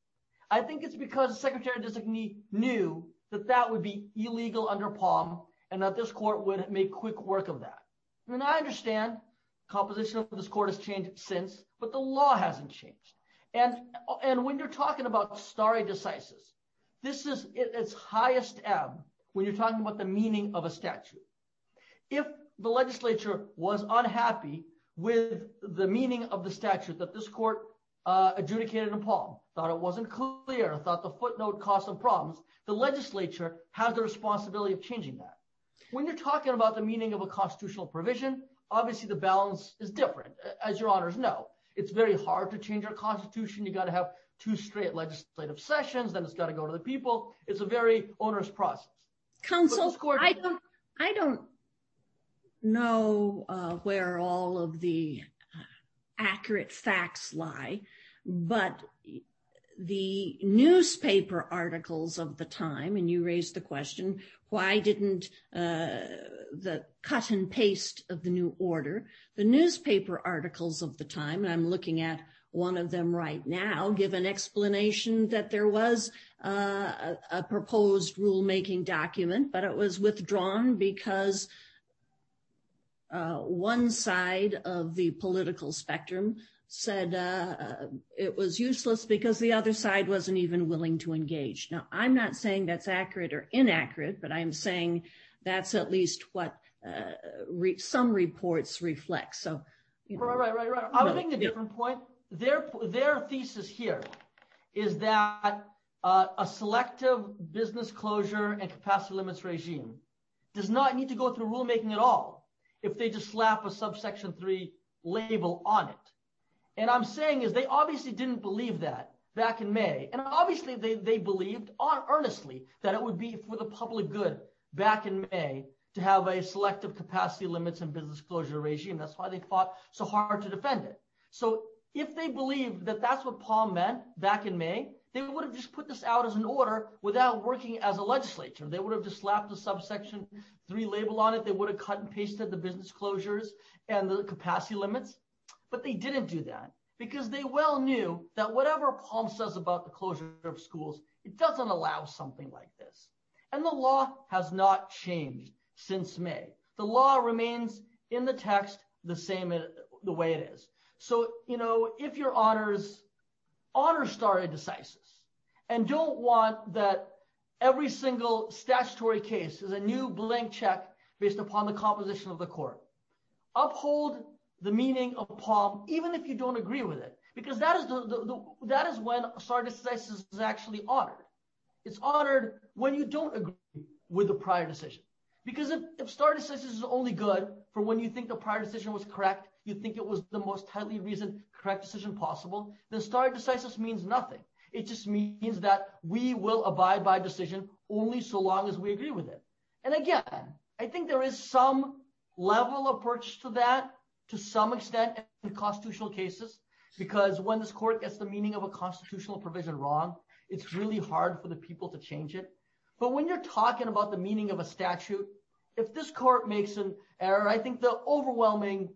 I think it's because the Secretary Designee knew that that would be illegal under Palm and that this court would make quick work of that. I mean, I understand composition of this court has changed since, but the law hasn't changed. And, and when you're talking about stare decisis, this is at its highest ebb when you're talking about the meaning of a statute. If the legislature was unhappy with the meaning of the statute that this court uh, adjudicated in Palm, thought it wasn't clear, thought the footnote caused some problems, the legislature has the responsibility of changing that. When you're talking about the meaning of a constitutional provision, obviously the balance is different, as your honors know. It's very hard to change our Constitution. You got to have two straight legislative sessions, then it's got to go to the people. It's a very onerous process. Counsel, court- I don't, I don't know uh, where all of the accurate facts lie, but the newspaper articles of the time, and you raised the question, why didn't uh, the cut and paste of the new order, the newspaper articles of the time, and I'm looking at one of them right now, give an explanation that there was uh, a, a proposed rulemaking document, but it was withdrawn because uh, one side of the political spectrum said uh, it was useless because the other side wasn't even willing to engage. Now, I'm not saying that's accurate or inaccurate, but I'm saying that's at least what uh, re- some reports reflect. So, you know, right, right, right, right. I was no, making a yeah. different point. Their their thesis here is that uh, a selective business closure and capacity limits regime does not need to go through rulemaking at all if they just slap a subsection three label on it. And I'm saying is they obviously didn't believe that back in May. And obviously they, they believed on earnestly that it would be for the public good back in May to have a selective capacity limits and business closure regime. That's why they fought so hard to defend it. So if they believed that that's what Palm meant back in May, they would have just put this out as an order without working as a legislature. They would have just slapped the subsection three label on it. They would have cut and pasted the business closures and the capacity limits. But they didn't do that because they well knew that whatever Palm says about the closure of schools, it doesn't allow something like this. And the law has not changed since May. The law remains in the text the same the way it is. So, you know, if your honors honor stare decisis and don't want that every single statutory case is a new blank check based upon the composition of the court, uphold the meaning of Palm, even if you don't agree with it, because that is the, the, the that is when stare decisis is actually honored. It's honored when you don't agree with the prior decision. Because if, if stare decisis is only good for when you think the prior decision was correct, you think it was the most tightly reasoned correct decision possible, then stare decisis means nothing. It just means that we will abide by decision only so long as we agree with it. And again, I think there is some level of approach to that to some extent in constitutional cases, because when this court gets the meaning of a constitutional provision wrong, it's really hard for the people to change it. But when you're talking about the meaning of a statute, if this court makes an error, I think the overwhelming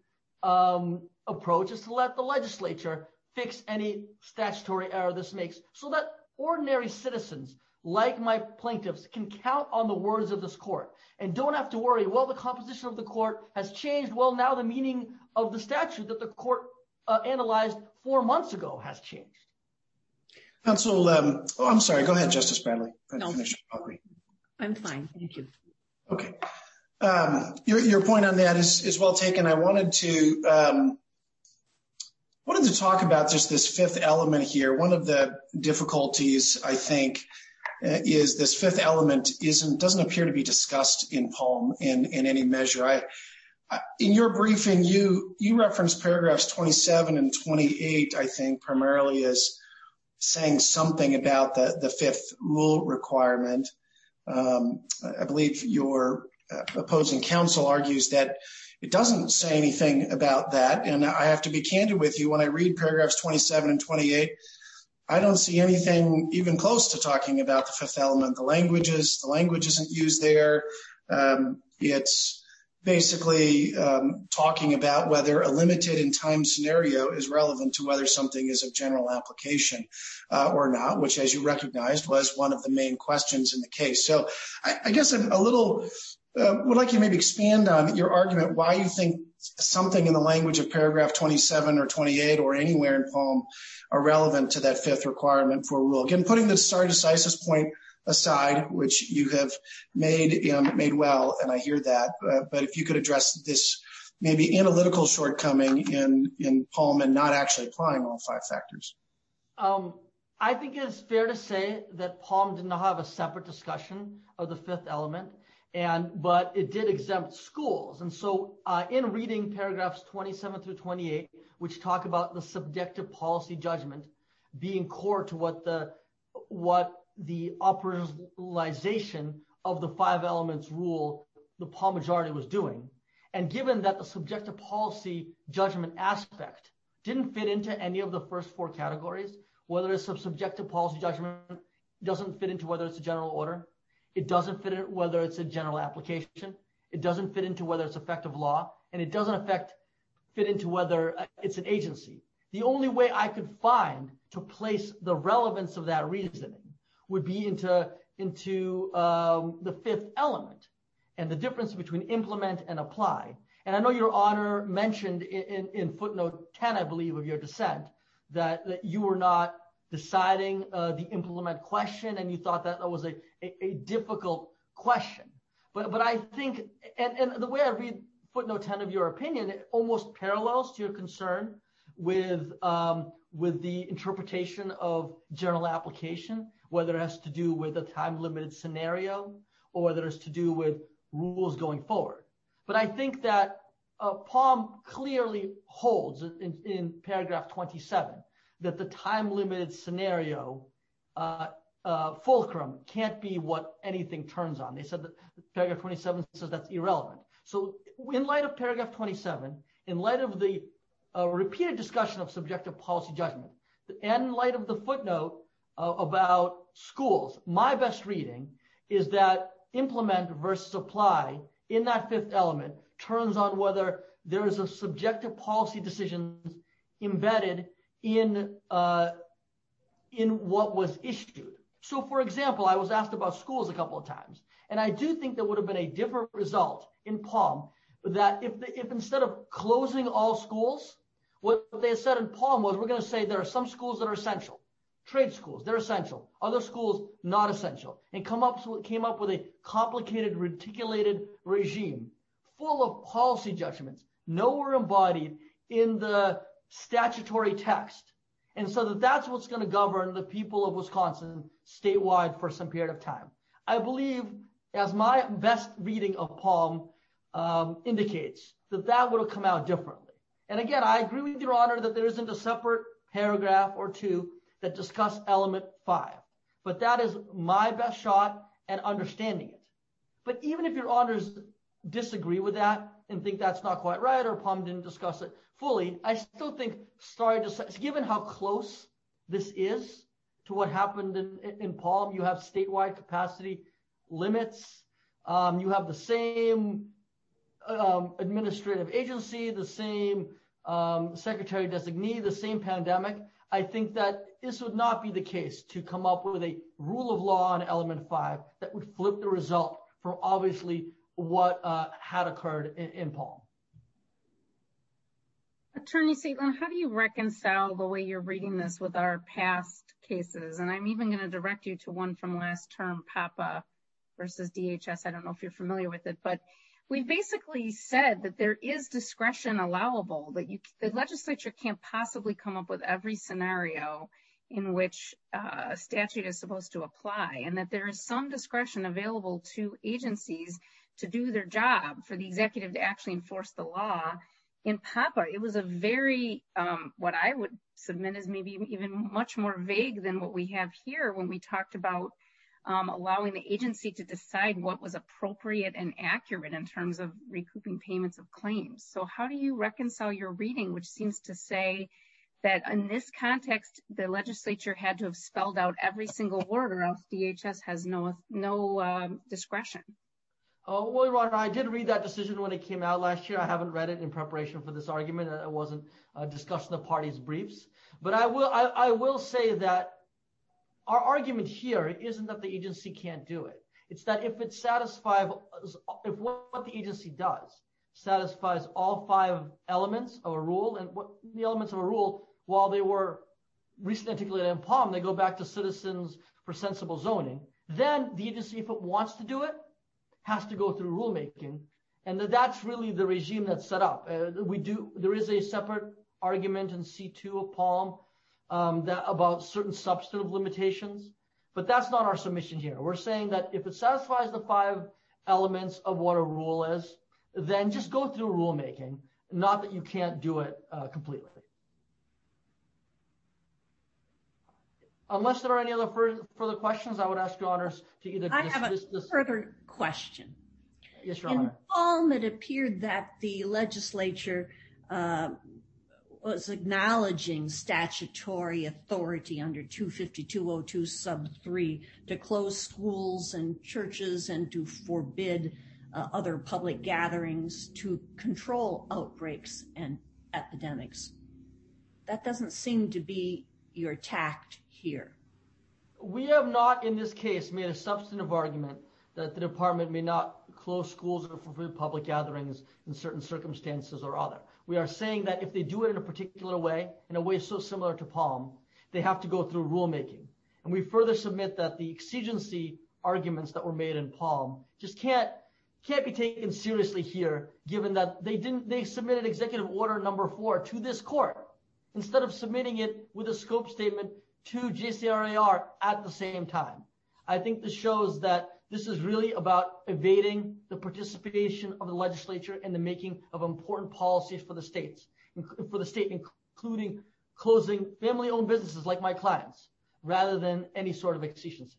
um, approach is to let the legislature fix any statutory error this makes so that ordinary citizens like my plaintiffs can count on the words of this court and don't have to worry, well, the composition of the court has changed. Well, now the meaning of the statute that the court uh, analyzed four months ago has changed. Counsel, um, oh, I'm sorry. Go ahead, Justice Bradley. No, finish. I'm fine. Thank you. Okay. Um, your, your point on that is, is well taken. I wanted to, um, wanted to talk about just this fifth element here. One of the difficulties, I think, uh, is this fifth element isn't, doesn't appear to be discussed in Palm in, in any measure. I, I, in your briefing, you, you referenced paragraphs twenty-seven and twenty-eight, I think, primarily as saying something about the, the fifth rule requirement. Um, I believe your uh, opposing counsel argues that it doesn't say anything about that. And I have to be candid with you. When I read paragraphs twenty-seven and twenty-eight, I don't see anything even close to talking about the fifth element. The languages, the language isn't used there. Um, it's basically um, talking about whether a limited in time scenario is relevant to whether something is of general application uh, or not, which, as you recognized, was one of the main questions in the case. So I, I guess I'm a little uh, would like you to maybe expand on your argument why you think something in the language of paragraph twenty-seven or twenty-eight or anywhere in Palm are relevant to that fifth requirement for a rule. Again, putting the stare decisis point aside, which you have made um, made well, and I hear that. Uh, but if you could address this maybe analytical shortcoming in in Palm and not actually applying all five factors. Um, I think it's fair to say that Palm did not have a separate discussion of the fifth element, and but it did exempt schools. And so, uh, in reading paragraphs twenty-seven through twenty-eight, which talk about the subjective policy judgment being core to what the what the operationalization of the five elements rule the Palm majority was doing. And given that the subjective policy judgment aspect didn't fit into any of the first four categories, whether it's a subjective policy judgment, doesn't fit into whether it's a general order, it doesn't fit in whether it's a general application, it doesn't fit into whether it's effective law, and it doesn't affect fit into whether it's an agency. The only way I could find to place the relevance of that reasoning would be into into um, the fifth element and the difference between implement and apply. And I know Your Honor mentioned in, in, in footnote ten, I believe, of your dissent, that, that you were not deciding uh, the implement question, and you thought that that was a, a, a difficult question. But but I think, and, and the way I read footnote ten of your opinion, it almost parallels to your concern with um, with the interpretation of general application, whether it has to do with a time-limited scenario or whether it's to do with rules going forward. But I think that uh, Palm clearly holds in, in paragraph twenty-seven that the time-limited scenario uh, uh, fulcrum can't be what anything turns on. They said that paragraph twenty-seven says that's irrelevant. So in light of paragraph twenty-seven, in light of the uh, repeated discussion of subjective policy judgment, and in light of the footnote uh, about schools, my best reading is that implement versus apply in that fifth element turns on whether there is a subjective policy decision embedded in uh, in what was issued. So, for example, I was asked about schools a couple of times, and I do think there would have been a different result in Palm that if the, if instead of closing all schools, what they said in Palm was, we're going to say there are some schools that are essential. Trade schools, they're essential. Other schools, not essential. And come up came up with a complicated, reticulated regime full of policy judgments, nowhere embodied in the statutory text. And so that that's what's going to govern the people of Wisconsin statewide for some period of time. I believe, as my best reading of Palm um, indicates, that that would have come out differently. And again, I agree with Your Honor that there isn't a separate paragraph or two that discuss element five. But that is my best shot at understanding it. But even if Your Honors disagree with that and think that's not quite right, or Palm didn't discuss it fully, I still think, sorry to say, given how close this is to what happened in, in Palm, you have statewide capacity limits, um, you have the same um, administrative agency, the same um, secretary designee, the same pandemic. I think that this would not be the case to come up with a rule of law on element five that would flip the result from obviously what uh, had occurred in, in Palm. Attorney Saitlin, how do you reconcile the way you're reading this with our past cases? And I'm even going to direct you to one from last term, PAPA versus D H S. I don't know if you're familiar with it, but we basically said that there is discretion allowable, that you, the legislature can't possibly come up with every scenario in which uh, a statute is supposed to apply, and that there is some discretion available to agencies to do their job for the executive to actually enforce the law. In PAPA, it was a very, um, what I would submit is maybe even much more vague than what we have here when we talked about um, allowing the agency to decide what was appropriate and accurate in terms of recouping payments of claims. So how do you reconcile your reading, which seems to say that in this context, the legislature had to have spelled out every single word, or else D H S has no, no um, discretion? Oh, well, Your Honor, I did read that decision when it came out last year. I haven't read it in preparation for this argument. It wasn't uh, discussed in the party's briefs. But I will, I, I will say that our argument here isn't that the agency can't do it. It's that if it satisfies, if what the agency does satisfies all five elements of a rule, and what the elements of a rule, while they were recently articulated in Palm, they go back to Citizens for Sensible Zoning, then the agency, if it wants to do it, has to go through rulemaking. And that's really the regime that's set up. Uh, we do, there is a separate argument in C two of Palm um, that about certain substantive limitations, but that's not our submission here. We're saying that if it satisfies the five elements of what a rule is, then just go through rulemaking, not that you can't do it uh, completely. Unless there are any other further, further questions, I would ask Your Honors to either I dismiss have a this. further question. Yes, Your In Honor. Palm, it appeared that the legislature uh, was acknowledging statutory authority under two fifty-two oh two sub three to close schools and churches and to forbid uh, other public gatherings to control outbreaks and epidemics. That doesn't seem to be your tact here. We have not, in this case, made a substantive argument that the department may not close schools or forbid public gatherings in certain circumstances or other. We are saying that if they do it in a particular way, in a way so similar to Palm, they have to go through rulemaking. And we further submit that the exigency arguments that were made in Palm just can't can't be taken seriously here, given that they didn't they submitted executive order number four to this court instead of submitting it with a scope statement to J C R A R at the same time. I think this shows that this is really about evading the participation of the legislature in the making of important policies for the states, for the state, including closing family-owned businesses like my clients, rather than any sort of exigency.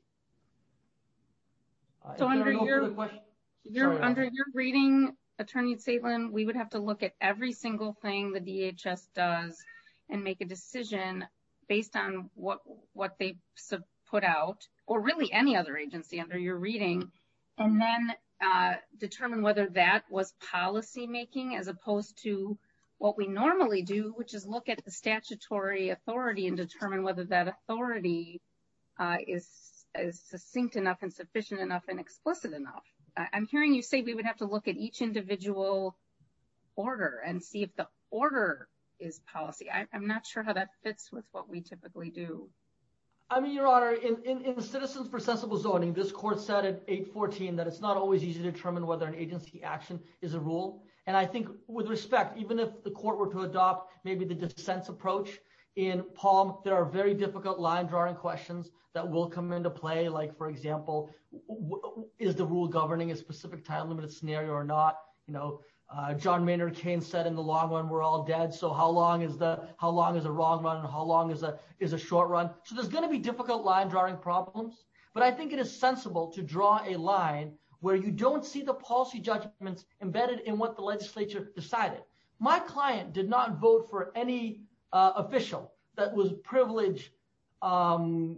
Uh, so under no your, your Sorry, under your reading, Attorney Saitlin, we would have to look at every single thing the D H S does and make a decision based on what what they put out, or really any other agency under your reading, and then uh, determine whether that was policy making as opposed to what we normally do, which is look at the statutory authority and determine whether that authority uh, is, is succinct enough and sufficient enough and explicit enough. I'm hearing you say we would have to look at each individual order and see if the order is policy. I, I'm not sure how that fits with what we typically do. I mean, Your Honor, in, in, in Citizens for Sensible Zoning, this court said at eight fourteen that it's not always easy to determine whether an agency action is a rule. And I think with respect, even if the court were to adopt maybe the dissents approach in Palm, there are very difficult line drawing questions that will come into play. Like, for example, w- is the rule governing a specific time limited scenario or not? You know, Uh, John Maynard Keynes said, "In the long run, we're all dead." So how long is the how long is a long run, and how long is a is a short run? So there's going to be difficult line drawing problems. But I think it is sensible to draw a line where you don't see the policy judgments embedded in what the legislature decided. My client did not vote for any uh, official that was privileged um,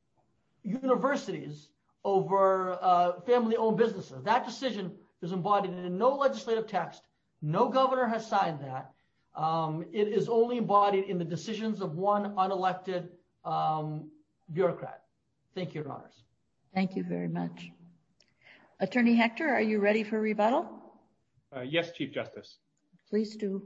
universities over uh, family-owned businesses. That decision is embodied in no legislative text. No governor has signed that. Um, it is only embodied in the decisions of one unelected um, bureaucrat. Thank you, Your Honors. Thank you very much. Attorney Hector, are you ready for rebuttal? Uh, yes, Chief Justice. Please do.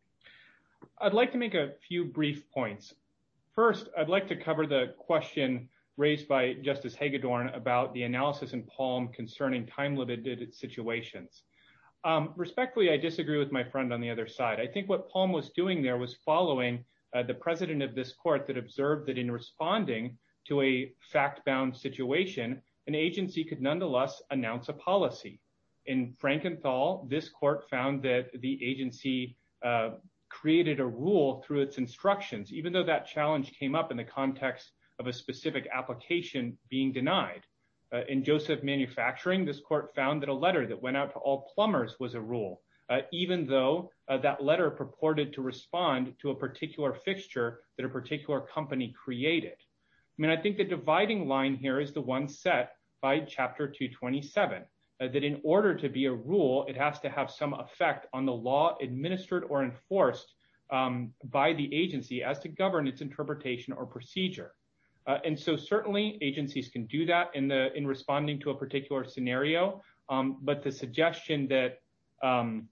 I'd like to make a few brief points. First, I'd like to cover the question raised by Justice Hagedorn about the analysis in Palm concerning time-limited situations. Um, respectfully, I disagree with my friend on the other side. I think what Palm was doing there was following uh, the president of this court that observed that in responding to a fact-bound situation, an agency could nonetheless announce a policy. In Frankenthal, this court found that the agency uh, created a rule through its instructions, even though that challenge came up in the context of a specific application being denied. Uh, in Joseph Manufacturing, this court found that a letter that went out to all plumbers was a rule, uh, even though uh, that letter purported to respond to a particular fixture that a particular company created. I mean, I think the dividing line here is the one set by Chapter two twenty-seven. uh, that in order to be a rule, it has to have some effect on the law administered or enforced um, by the agency as to govern its interpretation or procedure. Uh, and so certainly agencies can do that in the in responding to a particular scenario, um, but the suggestion that um,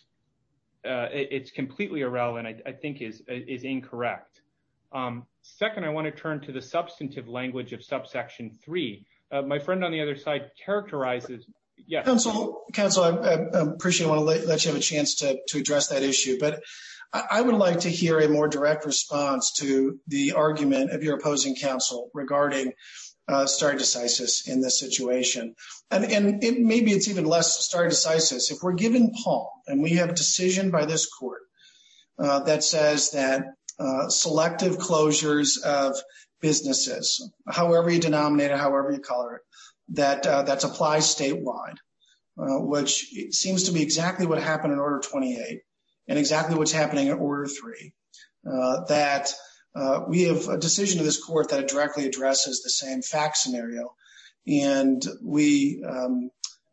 uh, it, it's completely irrelevant, I, I think, is is incorrect. Um, second, I want to turn to the substantive language of subsection three. Uh, my friend on the other side characterizes. Yes. Counsel, Counsel, I, I appreciate. I want to let, let you have a chance to to address that issue, but I would like to hear a more direct response to the argument of your opposing counsel regarding uh, stare decisis in this situation. And, and it, maybe it's even less stare decisis. If we're given Palm and we have a decision by this court uh, that says that uh, selective closures of businesses, however you denominate it, however you color it, that uh, that's applies statewide, uh, which seems to be exactly what happened in Order twenty-eight. And exactly what's happening in Order three, uh, that uh, we have a decision of this court that directly addresses the same fact scenario. And we, um,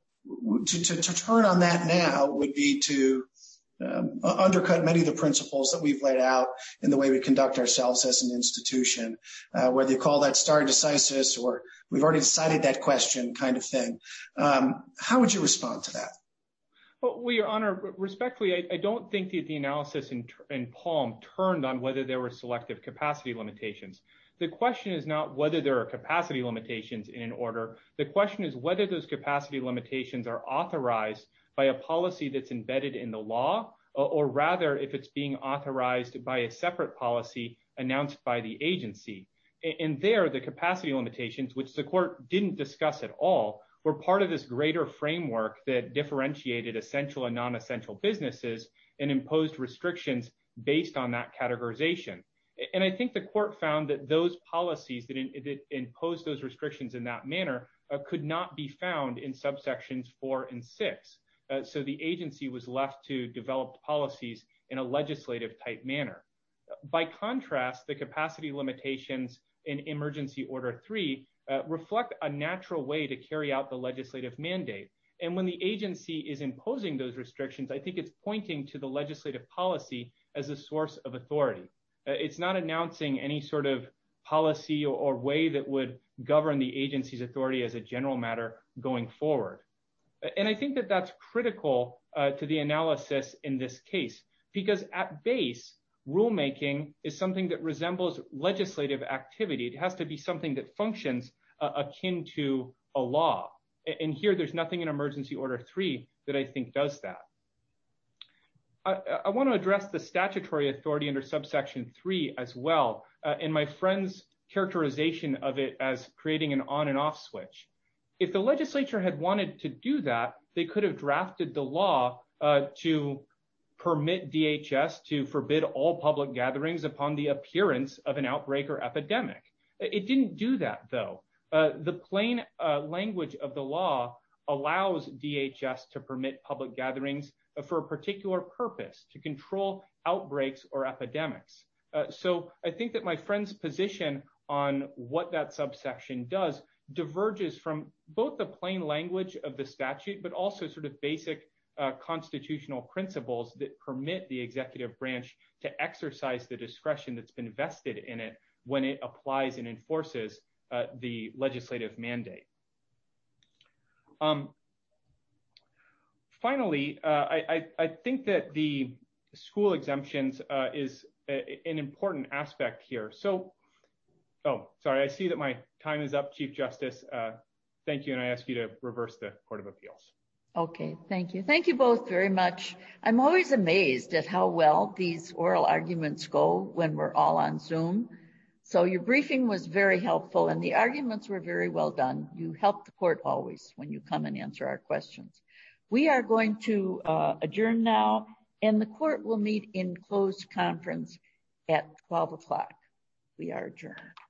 to, to, to turn on that now would be to um, undercut many of the principles that we've laid out in the way we conduct ourselves as an institution, uh, whether you call that stare decisis or we've already decided that question kind of thing. Um, how would you respond to that? Well, Your Honor, respectfully, I, I don't think that the analysis in, in Palm turned on whether there were selective capacity limitations. The question is not whether there are capacity limitations in an order. The question is whether those capacity limitations are authorized by a policy that's embedded in the law, or, or rather if it's being authorized by a separate policy announced by the agency. And, and there, the capacity limitations, which the court didn't discuss at all, were part of this greater framework that differentiated essential and non-essential businesses and imposed restrictions based on that categorization. And I think the court found that those policies that, in, that imposed those restrictions in that manner uh, could not be found in subsections four and six. Uh, so the agency was left to develop policies in a legislative type manner. By contrast, the capacity limitations in Emergency Order three Uh, reflect a natural way to carry out the legislative mandate. And when the agency is imposing those restrictions, I think it's pointing to the legislative policy as a source of authority. Uh, it's not announcing any sort of policy or, or way that would govern the agency's authority as a general matter going forward. And I think that that's critical uh, to the analysis in this case, because at base, rulemaking is something that resembles legislative activity. It has to be something that functions uh, akin to a law. And here, there's nothing in Emergency Order three that I think does that. I, I want to address the statutory authority under subsection three as well, uh, and my friend's characterization of it as creating an on and off switch. If the legislature had wanted to do that, they could have drafted the law uh, to permit D H S to forbid all public gatherings upon the appearance of an outbreak or epidemic. It didn't do that, though. Uh, the plain uh, language of the law allows D H S to permit public gatherings for a particular purpose, to control outbreaks or epidemics. Uh, so I think that my friend's position on what that subsection does diverges from both the plain language of the statute, but also sort of basic uh, constitutional principles that permit the executive branch to exercise the discretion that's been vested in it when it applies and enforces uh, the legislative mandate. Um, finally, uh, I, I, I think that the school exemptions uh, is a, an important aspect here. So, oh, sorry, I see that my time is up, Chief Justice. Uh, thank you, and I ask you to reverse the Court of Appeals. Okay, thank you. Thank you both very much. I'm always amazed at how well these oral arguments go when we're all on Zoom. So your briefing was very helpful, and the arguments were very well done. You help the court always when you come and answer our questions. We are going to uh, adjourn now, and the court will meet in closed conference at twelve o'clock. We are adjourned.